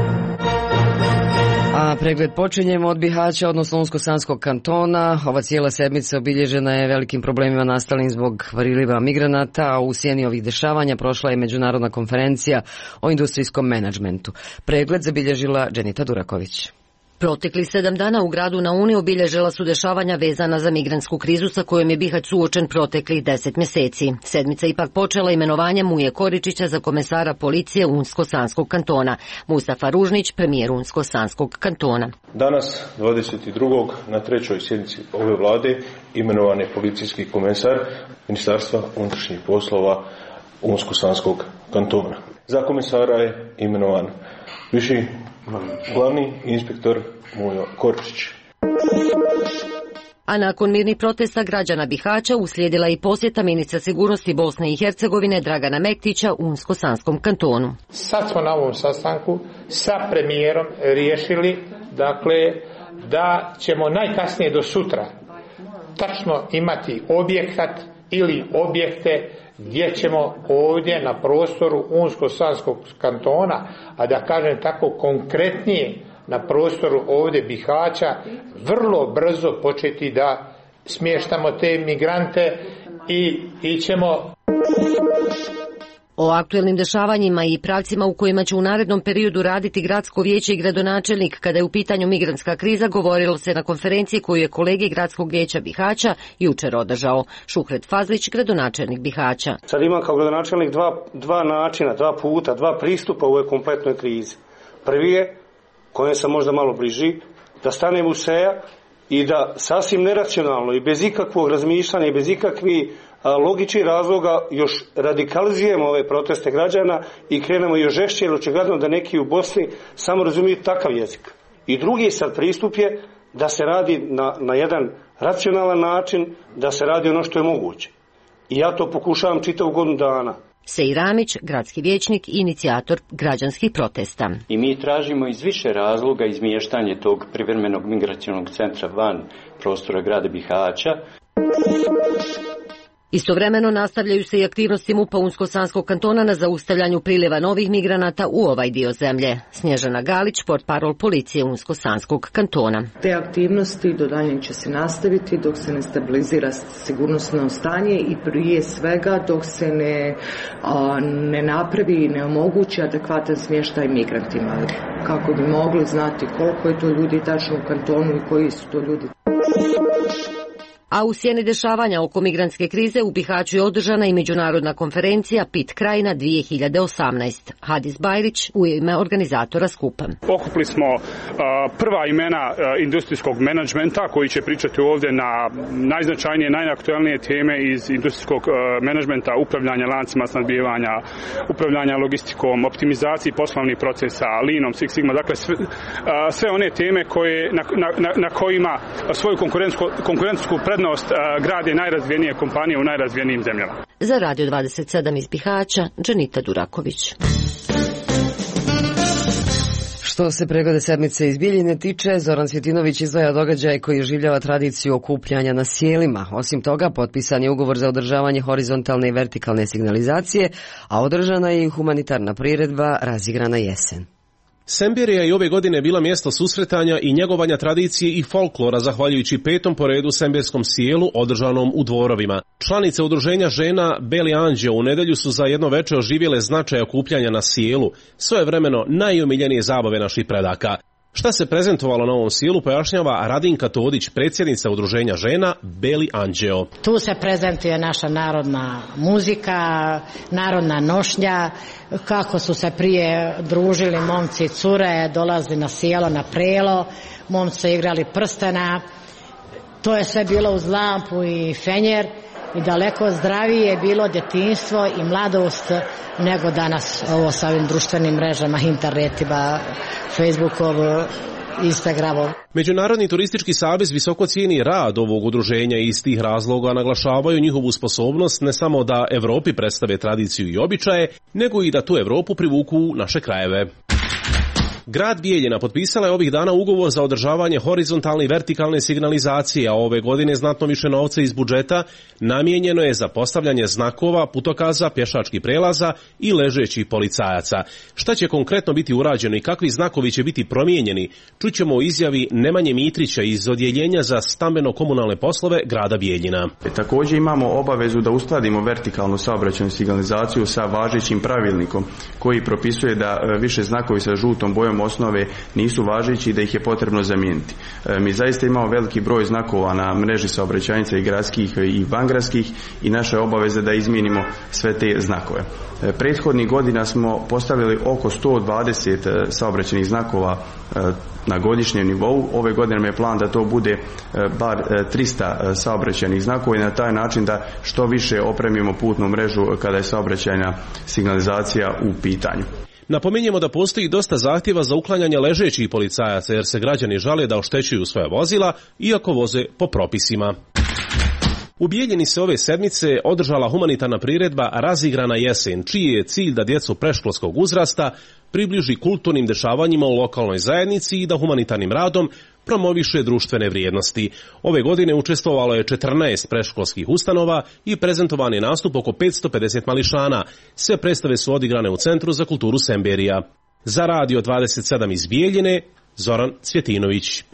A pregled počinjemo od Bihaća, odnosno Unsko-Sanskog kantona. Ova cijela sedmica obilježena je velikim problemima nastalim zbog variliva migranata, a u sjeni ovih dešavanja prošla je međunarodna konferencija o industrijskom menadžmentu. Pregled zabilježila Dženita Duraković. Protekli sedam dana u gradu na Uni obilježila su dešavanja vezana za migrantsku krizu sa kojom je Bihać suočen proteklih deset mjeseci. Sedmica ipak počela imenovanjem Muje Koričića za komesara policije Unsko-Sanskog kantona. Mustafa Ružnić, premijer Unsko-Sanskog kantona. Danas, dvadeset drugog na trećoj sjednici ove vlade, imenovan je policijski komesar Ministarstva unutrašnjih poslova Unsko-Sanskog kantona. Za komesara je imenovan viši glavni inspektor Mujo Koričić. A nakon mirnih protesta građana Bihaća uslijedila i posjeta ministra sigurnosti Bosne i Hercegovine Dragana Mektića u Unsko-Sanskom kantonu. Sad smo na ovom sastanku sa premijerom riješili, dakle, da ćemo najkasnije do sutra tačno imati objekat ili objekte gdje ćemo ovdje na prostoru Unsko-Sanskog kantona, a da kažem tako konkretnije na prostoru ovdje Bihaća, vrlo brzo početi da smještamo te migrante i ićemo. O aktuelnim dešavanjima i pravcima u kojima će u narednom periodu raditi gradsko vijeće i gradonačelnik kada je u pitanju migrantska kriza govorilo se na konferenciji koju je kolegi gradskog vijeća Bihaća jučer održao. Šuhret Fazlić, gradonačelnik Bihaća. Sad imam kao gradonačelnik dva, dva načina, dva puta, dva pristupa u ovoj kompletnoj krizi. Prvi je, kojem sam možda malo bliži, da stanem u seja i da sasvim neracionalno i bez ikakvog razmišljanja i bez ikakvih logičnih razloga još radikalizujemo ove proteste građana i krenemo još žešće, jer očigledno da neki u Bosni samo razumiju takav jezik. I drugi sad pristup je da se radi na, na jedan racionalan način, da se radi ono što je moguće. I ja to pokušavam čitavu godinu dana. Sej Ramić, gradski vijećnik i inicijator građanskih protesta. I mi tražimo iz više razloga izmještanje tog privremenog migracionog centra van prostora grada Bihaća. Istovremeno nastavljaju se i aktivnosti MUP-a Unsko-Sanskog kantona na zaustavljanju priljeva novih migranata u ovaj dio zemlje. Snježana Galić, portparol policije Unsko-Sanskog kantona. Te aktivnosti do daljnjeg će se nastaviti dok se ne stabilizira sigurnosno stanje i prije svega dok se ne, a, ne napravi i ne omogući adekvatan smještaj migrantima. Kako bi mogli znati koliko je to ljudi tačno u kantonu i koji su to ljudi. A u sjeni dešavanja oko migrantske krize u Bihaću je održana i međunarodna konferencija Pit Krajina dvije hiljade osamnaest. Hadis Bajrić u ime organizatora skupa. Okupili smo uh, prva imena uh, industrijskog menadžmenta koji će pričati ovdje na najznačajnije, najaktualnije teme iz industrijskog uh, menadžmenta, upravljanja lancima snabdijevanja, upravljanja logistikom, optimizaciji poslovnih procesa, Leanom, Six Sigma, dakle sve, uh, sve one teme koje, na, na, na kojima svoju konkurentsku prednost grade najrazvijenije kompanije u najrazvijenijim zemljama. Za Radio dvadeset sedam iz Bihaća, Dženita Duraković. Što se pregleda sedmice iz Bijeljine tiče, Zoran Svjetinović izdvaja događaj koji oživljava tradiciju okupljanja na sjelima. Osim toga, potpisan je ugovor za održavanje horizontalne i vertikalne signalizacije, a održana je i humanitarna priredba Razigrana jesen. Sembirija je ove godine bila mjesto susretanja i njegovanja tradicije i folklora zahvaljujući petom po redu sembirskom sjelu održanom u Dvorovima. Članice udruženja žena Beli Anđeo u nedjelju su za jedno veče oživjele značaj okupljanja na sjelu, svojevremeno najomiljenije zabave naših predaka. Šta se prezentovalo na ovom sjelu pojašnjava Radinka Todić, predsjednica udruženja žena Beli Anđeo. Tu se prezentuje naša narodna muzika, narodna nošnja, kako su se prije družili momci i cure, dolazili na sjelo, na prelo, momci igrali prstena. To je sve bilo uz lampu i fenjer i daleko zdravije je bilo djetinjstvo i mladost nego danas ovo sa ovim društvenim mrežama, internetima, Facebookov Instagramom. Međunarodni turistički savez visoko cijeni rad ovog udruženja i iz tih razloga naglašavaju njihovu sposobnost ne samo da Evropi predstave tradiciju i običaje, nego i da tu Evropu privuku u naše krajeve. Grad Bijeljina potpisala je ovih dana ugovor za održavanje horizontalne i vertikalne signalizacije, a ove godine znatno više novca iz budžeta namijenjeno je za postavljanje znakova, putokaza, pješačkih prelaza i ležećih policajaca. Šta će konkretno biti urađeno i kakvi znakovi će biti promijenjeni, čućemo u izjavi Nemanje Mitrića iz Odjeljenja za stambeno-komunalne poslove grada Bijeljina. E, također imamo obavezu da uskladimo vertikalnu saobraćajnu signalizaciju sa važećim pravilnikom koji propisuje da e, više znakovi sa žutom bojom osnove nisu važeći i da ih je potrebno zamijeniti. E, mi zaista imamo veliki broj znakova na mreži saobraćajnica i gradskih i vangradskih i naša je obaveza da izmijenimo sve te znakove. E, prethodnih godina smo postavili oko sto dvadeset e, saobraćajnih znakova e, na godišnjem nivou. Ove godine nam je plan da to bude e, bar e, trista e, saobraćajnih znakova i na taj način da što više opremimo putnu mrežu kada je saobraćajna signalizacija u pitanju. Napominjemo da postoji dosta zahtjeva za uklanjanje ležećih policajaca jer se građani žale da oštećuju svoja vozila iako voze po propisima. U Bijeljini se ove sedmice održala humanitarna priredba Razigrana jesen, čiji je cilj da djecu predškolskog uzrasta približi kulturnim dešavanjima u lokalnoj zajednici i da humanitarnim radom promoviše društvene vrijednosti. Ove godine učestvovalo je četrnaest predškolskih ustanova i prezentovan je nastup oko petsto pedeset mališana. Sve predstave su odigrane u Centru za kulturu Semberija. Za Radio dvadeset sedam iz Bijeljine, Zoran Cvjetinović.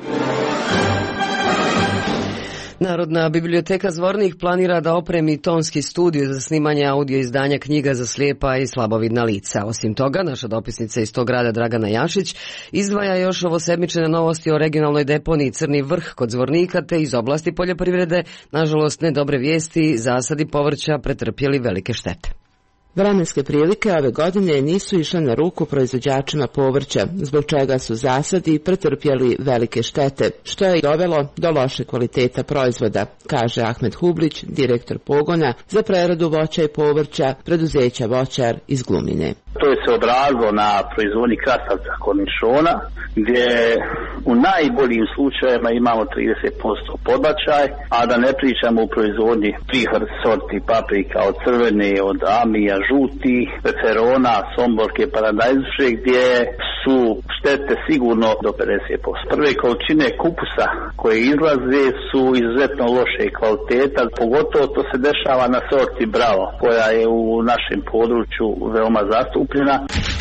Narodna biblioteka Zvornik planira da opremi tonski studio za snimanje audio izdanja knjiga za slijepa i slabovidna lica. Osim toga, naša dopisnica iz tog grada Dragana Jašić izdvaja još ovosedmične novosti o regionalnoj deponiji Crni Vrh kod Zvornika te iz oblasti poljoprivrede, nažalost nedobre vijesti, zasadi povrća pretrpjeli velike štete. Vremenske prilike ove godine nisu išle na ruku proizvođačima povrća, zbog čega su zasadi pretrpjeli velike štete, što je dovelo do loše kvaliteta proizvoda, kaže Ahmed Hublić, direktor pogona za preradu voća i povrća preduzeća Voćar iz Glumine. To je se odrazilo na proizvodnji krastavca kornišona, gdje u najboljim slučajevima imamo trideset posto podbačaj, a da ne pričamo u proizvodnji prihod sorti paprika od crvene, od amija, žuti, peperona, somborke, paradajzuše, gdje su štete sigurno do pedeset posto. Prve količine kupusa koje izlaze su izuzetno loše kvaliteta, pogotovo to se dešava na sorti Bravo, koja je u našem području veoma zastupljena.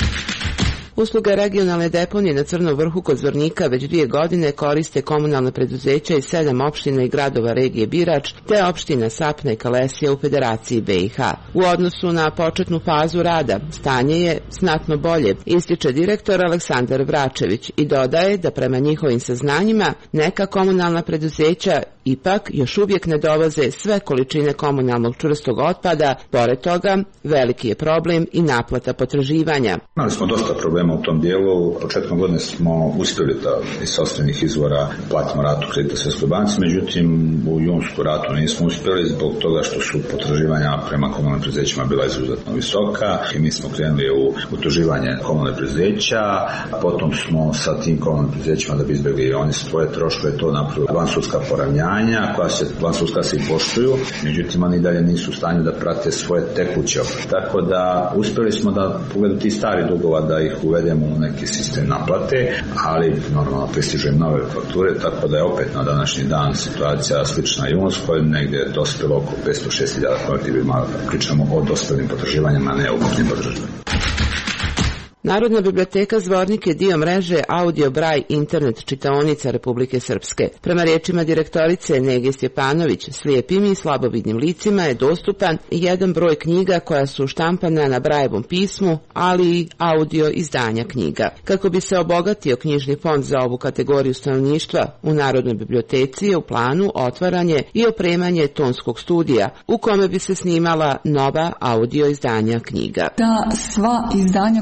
Usluge regionalne deponije na Crnom Vrhu kod Zvornika već dvije godine koriste komunalne preduzeća iz sedam opština i gradova regije Birač, te opština Sapna i Kalesija u Federaciji B i H. U odnosu na početnu fazu rada, stanje je znatno bolje, ističe direktor Aleksandar Vračević i dodaje da prema njihovim saznanjima neka komunalna preduzeća ipak još uvijek ne dovoze sve količine komunalnog čvrstog otpada, pored toga veliki je problem i naplata potraživanja. Imali smo dosta problema u tom dijelu. Početkom godine smo uspjeli da iz sopstvenih izvora platimo ratu kredita Svjetskoj banci, međutim u junsku ratu nismo uspjeli zbog toga što su potraživanja prema komunalnim preduzećima bila izuzetno visoka i mi smo krenuli u utuživanje komunalnih preduzeća, potom smo sa tim komunalnim preduzećima da bi izbjegli oni svoje troškove to napravili vansudska poravnjanja koja se vansudska se i poštuju, međutim oni dalje nisu u stanju da prate svoje tekuće. Tako da uspjeli smo da pogledu tih starih dugova da ih uvedemo u neki sistem naplate, ali normalno pristižu im nove fakture, tako da je opet na današnji dan situacija slična junskoj, negdje je dospjelo oko petsto šest hiljada konvertibilima, pričamo o dospjelim potraživanjima, ne o ukupnim potraživanjima. Narodna biblioteka Zvornik je dio mreže Audio Braj internet čitaonica Republike Srpske. Prema riječima direktorice Nege Stjepanović, slijepim i slabovidnim licima je dostupan jedan broj knjiga koja su štampana na Brajevom pismu, ali i audio izdanja knjiga. Kako bi se obogatio knjižni fond za ovu kategoriju stanovništva, u Narodnoj biblioteci je u planu otvaranje i opremanje tonskog studija, u kome bi se snimala nova audio izdanja knjiga. Da sva izdanja koja mi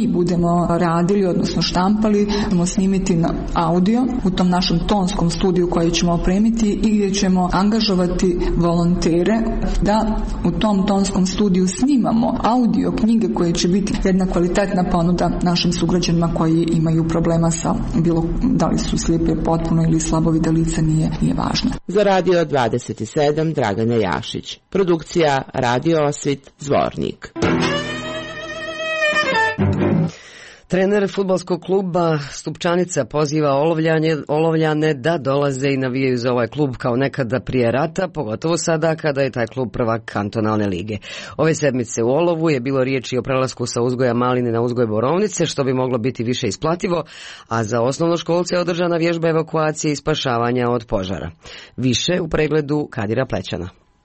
mi budemo radili, odnosno štampali, ćemo snimiti na audio u tom našem tonskom studiju koji ćemo opremiti i gdje ćemo angažovati volontere da u tom tonskom studiju snimamo audio knjige koje će biti jedna kvalitetna ponuda našim sugrađanima koji imaju problema sa bilo da li su slijepe potpuno ili slabovide lice, nije, nije važno. Za Radio dvadeset sedam Dragana Jašić. Produkcija Radio Osvit, Zvornik. Trener fudbalskog kluba Stupčanica poziva olovljanje, olovljane da dolaze i navijaju za ovaj klub kao nekada prije rata, pogotovo sada kada je taj klub prvak kantonalne lige. Ove sedmice u Olovu je bilo riječi o prelasku sa uzgoja maline na uzgoj borovnice, što bi moglo biti više isplativo, a za osnovnoškolce je održana vježba evakuacije i spašavanja od požara. Više u pregledu Kadira Plećana.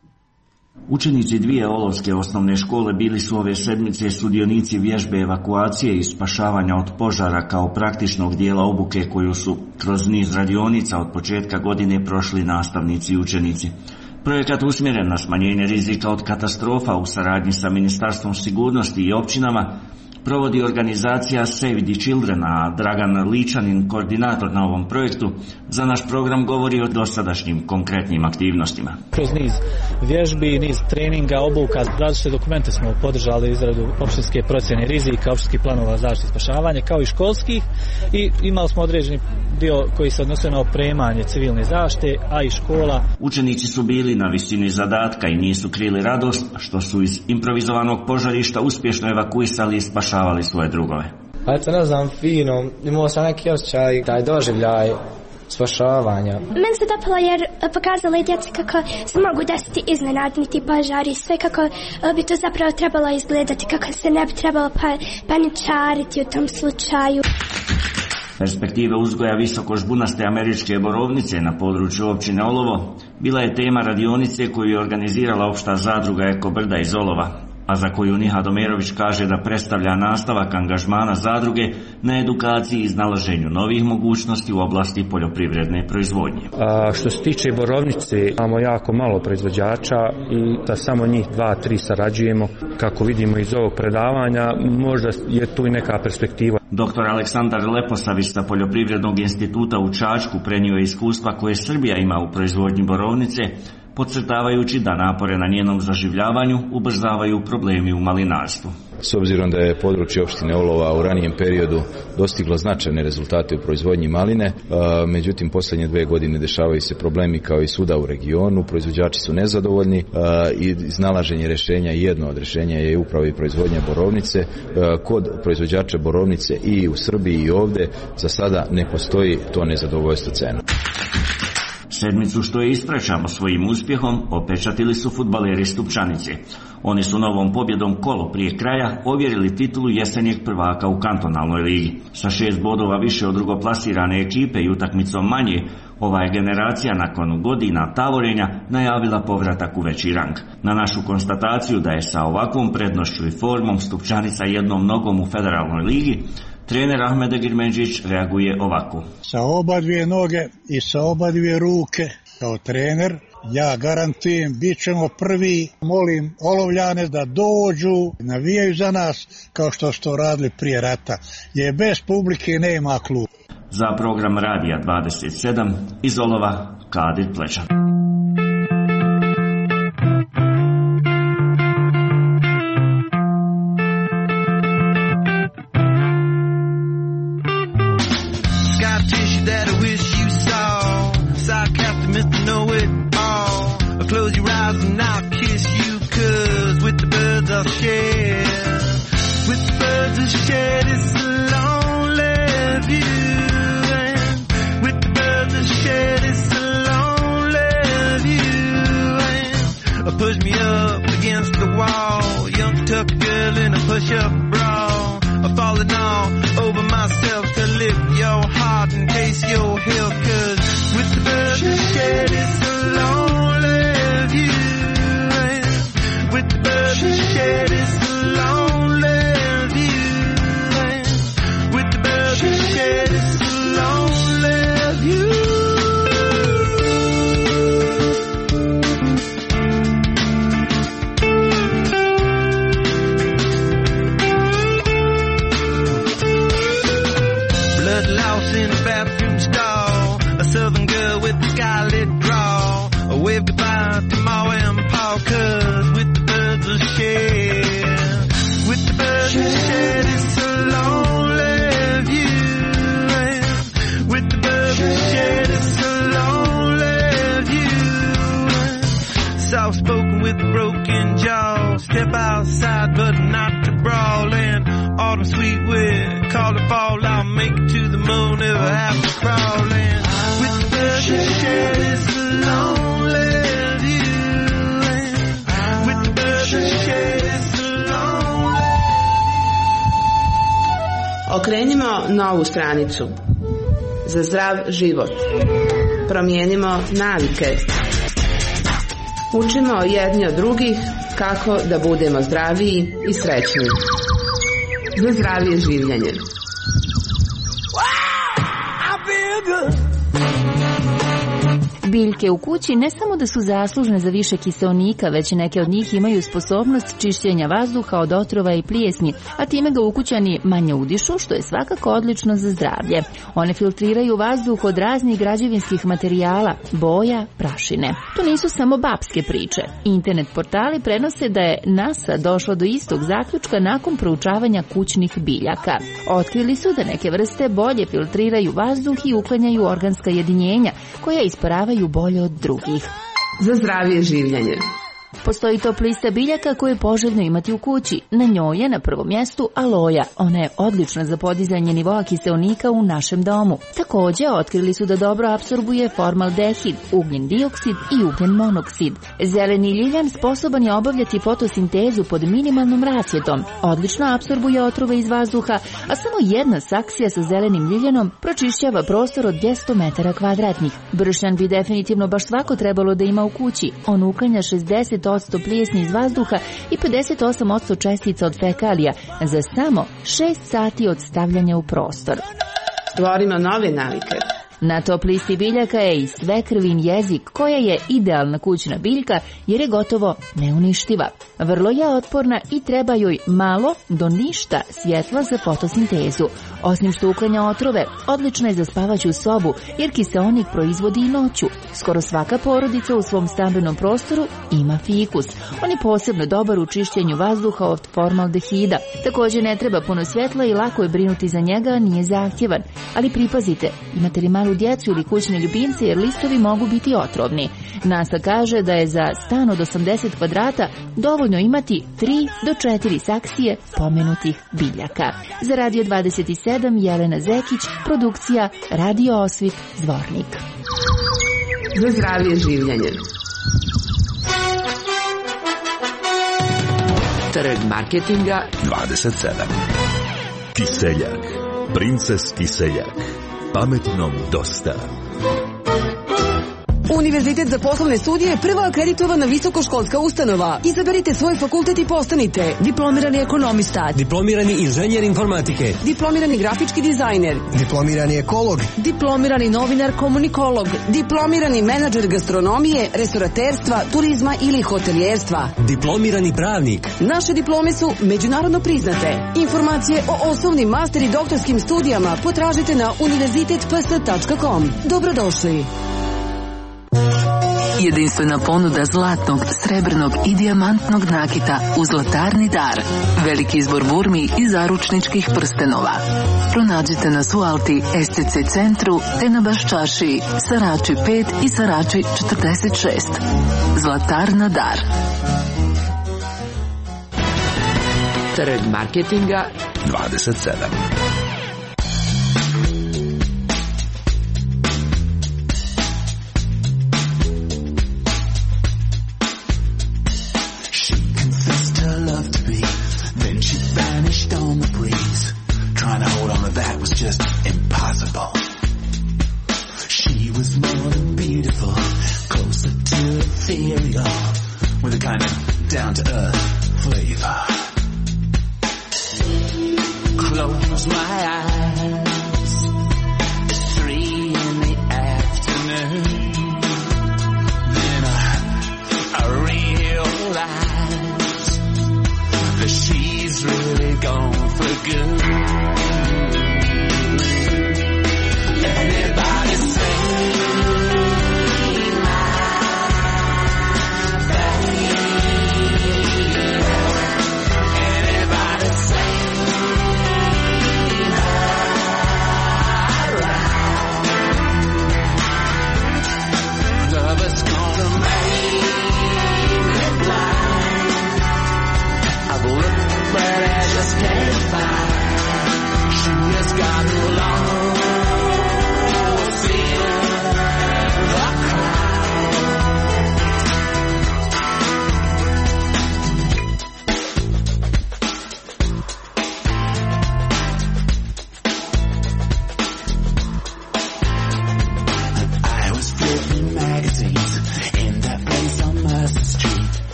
Učenici dvije olovske osnovne škole bili su ove sedmice sudionici vježbe evakuacije i spašavanja od požara kao praktičnog dijela obuke koju su kroz niz radionica od početka godine prošli nastavnici i učenici. Projekat usmjeren na smanjenje rizika od katastrofa u saradnji sa Ministarstvom sigurnosti i općinama provodi organizacija Save the Children, a Dragan Ličanin, koordinator na ovom projektu, za naš program govori o dosadašnjim konkretnim aktivnostima. Kroz niz vježbi, niz treninga, obuka, različite dokumente smo podržali izradu općinske procjene rizika, općinskih planova zaštite i spašavanja, kao i školskih, i imali smo određeni dio koji se odnosio na opremanje civilne zaštite, a i škola. Učenici su bili na visini zadatka i nisu krili radost što su iz improvizovanog požarišta uspješno evakuisali i spašavali svoje drugove. Eto, ne znam, fino, imao sam neki osjećaj, taj doživljaj spašavanja. Meni se dopalo jer pokazali djeci kako se mogu desiti iznenadni ti požari, sve kako bi to zapravo trebalo izgledati, kako se ne bi trebalo pa, paničariti u tom slučaju. Perspektive uzgoja visokožbunaste američke borovnice na području općine Olovo bila je tema radionice koju je organizirala opšta zadruga Eko Brda iz Olova, a za koju Niha Domerović kaže da predstavlja nastavak angažmana zadruge na edukaciji i iznalaženju novih mogućnosti u oblasti poljoprivredne proizvodnje. A što se tiče borovnice, imamo jako malo proizvođača i da samo njih dva, tri sarađujemo. Kako vidimo iz ovog predavanja, možda je tu i neka perspektiva. Doktor Aleksandar Leposavić sa Poljoprivrednog instituta u Čačku prenio je iskustva koje Srbija ima u proizvodnji borovnice, podcrtavajući da napore na njenom zaživljavanju ubrzavaju problemi u malinarstvu. S obzirom da je područje opštine Olova u ranijem periodu dostiglo značajne rezultate u proizvodnji maline, međutim posljednje dve godine dešavaju se problemi kao i svuda u regionu, proizvođači su nezadovoljni i iznalaženje rješenja, jedno od rješenja je upravo i proizvodnja borovnice. Kod proizvođača borovnice i u Srbiji i ovdje za sada ne postoji to nezadovoljstvo cena. Sedmicu što je isprečamo svojim uspjehom opečatili su fudbaleri Stupčanice. Oni su novom pobjedom kolo prije kraja ovjerili titulu jesenjeg prvaka u kantonalnoj ligi. Sa šest bodova više od drugoplasirane ekipe i utakmicom manje, ova je generacija nakon godina tavorenja najavila povratak u veći rang. Na našu konstataciju da je sa ovakvom prednošću i formom Stupčanica jednom nogom u federalnoj ligi, trener Ahmed Egirmenđić reaguje ovako. Sa oba dvije noge i sa oba dvije ruke kao trener ja garantujem bit ćemo prvi. Molim Olovljane da dođu, navijaju za nas kao što su to radili prije rata. Jer bez publike nema klub. Za program Radija dvadeset sedam iz Olova Kadir Plećan. Close your eyes and I'll kiss you, cause with the birds I'll share. With the birds I'll share this lonely view. And with the birds I'll share this lonely view. And push me up against the wall, young tuck girl in a push-up bra. I'm falling all over myself to lift your heart and taste your hill, cause with the birds I'll share this lonely view. With the birds that share this lonely view. With the birds that share this lonely view. but lost in a bathroom stall. A southern girl with a scarlet drawl. A wave goodbye to Ma and Pa, 'cause with the birds of shed, with the birds of shed, it's a lonely view. And with the birds of shed, it's a lonely view. Soft spoken with broken jaws. Step outside, but not to brawl. And autumn sweet wind, call it fall. I'll make it to the moon if I have to crawl. And with the birds of shed, it's a lonely view. And with the birds of shed, it's a lonely. Okrenimo novu stranicu. Za zdrav život. Promijenimo navike. Učimo jedni od drugih kako da budemo zdraviji i srećni. Za zdravije življenje. Biljke u kući ne samo da su zaslužne za više kiseonika, već neke od njih imaju sposobnost čišćenja vazduha od otrova i plijesni, a time ga ukućani manje udišu, što je svakako odlično za zdravlje. One filtriraju vazduh od raznih građevinskih materijala, boja, prašine. To nisu samo babske priče. Internet portali prenose da je NASA došla do istog zaključka nakon proučavanja kućnih biljaka. Otkrili su da neke vrste bolje filtriraju vazduh i uklanjaju organska jedinjenja, koja isparavaju bolje od drugih. Za zdravije življenje. Postoji top lista biljaka koje je poželjno imati u kući. Na njoj je na prvom mjestu aloja. Ona je odlična za podizanje nivoa kiseonika u našem domu. Također, otkrili su da dobro apsorbuje formaldehid, ugljen dioksid i ugljen monoksid. Zeleni ljiljan sposoban je obavljati fotosintezu pod minimalnom rasvjetom. Odlično apsorbuje otrove iz vazduha, a samo jedna saksija sa zelenim ljiljanom pročišćava prostor od dvjesto metara kvadratnih. Bršljan bi definitivno baš svako trebalo da ima u kući. On uklanja šezdeset posto plijesni iz vazduha i pedeset osam posto čestica od fekalija za samo šest sati od stavljanja u prostor. Stvorimo nove navike. Na top listi biljaka je i svekrvin jezik, koja je idealna kućna biljka jer je gotovo neuništiva. Vrlo je otporna i treba joj malo do ništa svjetla za fotosintezu. Osim što uklanja otrove, odlična je za spavaću sobu jer kiseonik proizvodi i noću. Skoro svaka porodica u svom stambenom prostoru ima fikus. On je posebno dobar u čišćenju vazduha od formaldehida. Također ne treba puno svjetla i lako je brinuti za njega, nije zahtjevan. Ali pripazite, imate li malu djecu ili kućne ljubimce jer listovi mogu biti otrovni. NASA kaže da je za stan od osamdeset kvadrata dovoljno imati tri do četiri saksije pomenutih biljaka. Za Radio dvadeset sedam Jelena Zekić, produkcija Radio Osvit, Zvornik. Za zdravije življenje. Trg marketinga dvadeset sedam. Kiseljak. Princes Kiseljak. Pametnom dosta. Univerzitet za poslovne studije, prva akreditovana visokoškolska ustanova. Izaberite svoj fakultet i postanite diplomirani ekonomista, diplomirani inženjer informatike, diplomirani grafički dizajner, diplomirani ekolog, diplomirani novinar komunikolog, diplomirani menadžer gastronomije, restoraterstva, turizma ili hotelijerstva, diplomirani pravnik. Naše diplome su međunarodno priznate. Informacije o osnovnim, master i doktorskim studijama potražite na univerzitet p s tačka com. Dobrodošli. Jedinstvena ponuda zlatnog, srebrnog i dijamantnog nakita u Zlatarni dar. Veliki izbor burmi i zaručničkih prstenova. Pronađite nas u Alti, S C C centru, te na Baščašiji, Sarači pet i Sarači četrdeset šest. Zlatarna dar. Trg marketinga dvadeset sedam. Just impossible. She was more than beautiful, closer to ethereal, with a kind of down-to-earth flavor. Close my eyes, three in the afternoon. Then I, I realize that she's really gone for good.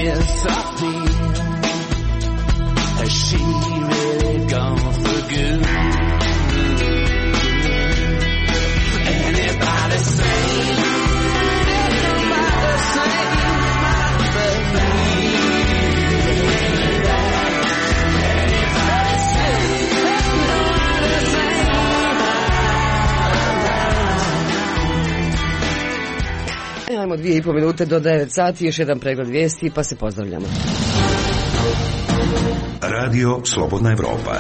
yes I feel has she really gone for good? Anybody say, anybody say my baby? Anybody say, anybody say E, ajmo dvije i po minute do devet sati, još jedan pregled vijesti, pa se pozdravljamo. Radio Slobodna Evropa.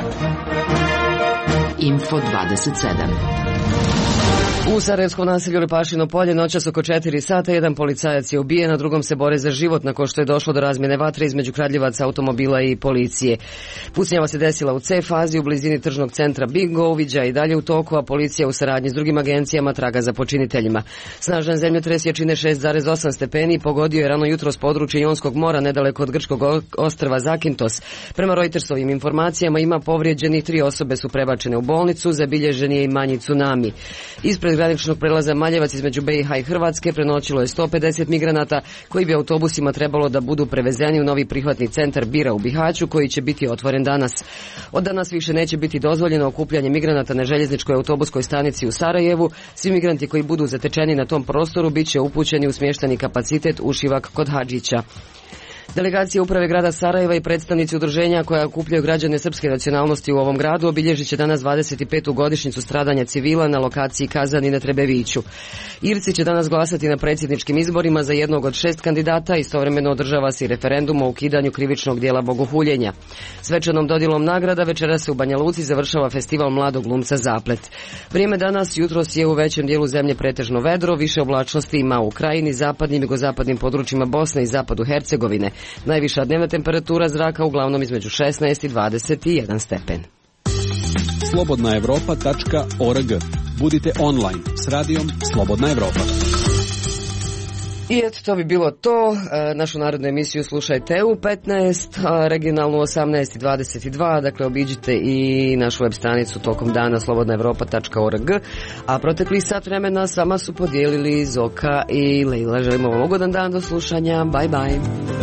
Info dvadeset sedam. U sarajevskom naselju Lepašino polje noćas oko četiri sata jedan policajac je ubijen, na drugom se bore za život nakon što je došlo do razmjene vatre između kradljivaca automobila i policije. Pucnjava se desila u C fazi u blizini tržnog centra Bingo, uviđa i dalje u toku, a policija u saradnji s drugim agencijama traga za počiniteljima. Snažan zemljotres jačine šest zarez osam stepeni i pogodio je rano jutro s područja Jonskog mora nedaleko od grčkog ostrva Zakintos. Prema Reutersovim informacijama ima povrijeđeni, tri osobe su prebačene u bolnicu, zabilježen je i manji tsunami. Ispred graničnog prelaza Maljevac između B i H i Hrvatske prenoćilo je sto pedeset migranata koji bi autobusima trebalo da budu prevezeni u novi prihvatni centar Bira u Bihaću koji će biti otvoren danas. Od danas više neće biti dozvoljeno okupljanje migranata na željezničkoj autobuskoj stanici u Sarajevu. Svi migranti koji budu zatečeni na tom prostoru bit će upućeni u smješteni kapacitet u Šivak kod Hadžića. Delegacija uprave grada Sarajeva i predstavnici udruženja koja okupljaju građane srpske nacionalnosti u ovom gradu obilježit će danas dvadeset petu godišnjicu stradanja civila na lokaciji Kazani na Trebeviću. Irci će danas glasati na predsjedničkim izborima za jednog od šest kandidata, istovremeno održava se i referendum o ukidanju krivičnog dijela bogohuljenja. Svečanom dodjelom nagrada večeras se u Banja Luci završava festival mladog glumca Zaplet. Vrijeme danas jutros je u većem dijelu zemlje pretežno vedro, više oblačnosti ima u krajini, zapadnim i jugozapadnim područjima Bosne i zapadu Hercegovine. Najviša dnevna temperatura zraka uglavnom između šesnaest i dvadeset jedan stepen. slobodna evropa tačka org. Budite online s radijom Slobodna Evropa. I eto, to bi bilo to. Našu narodnu emisiju slušajte u petnaest, regionalnu osamnaest i dvadeset dva, dakle obiđite i našu web stranicu tokom dana slobodna evropa tačka org, a protekli sat vremena s vama su podijelili Zoka i Leila. Želimo vam ugodan dan, do slušanja, bye bye.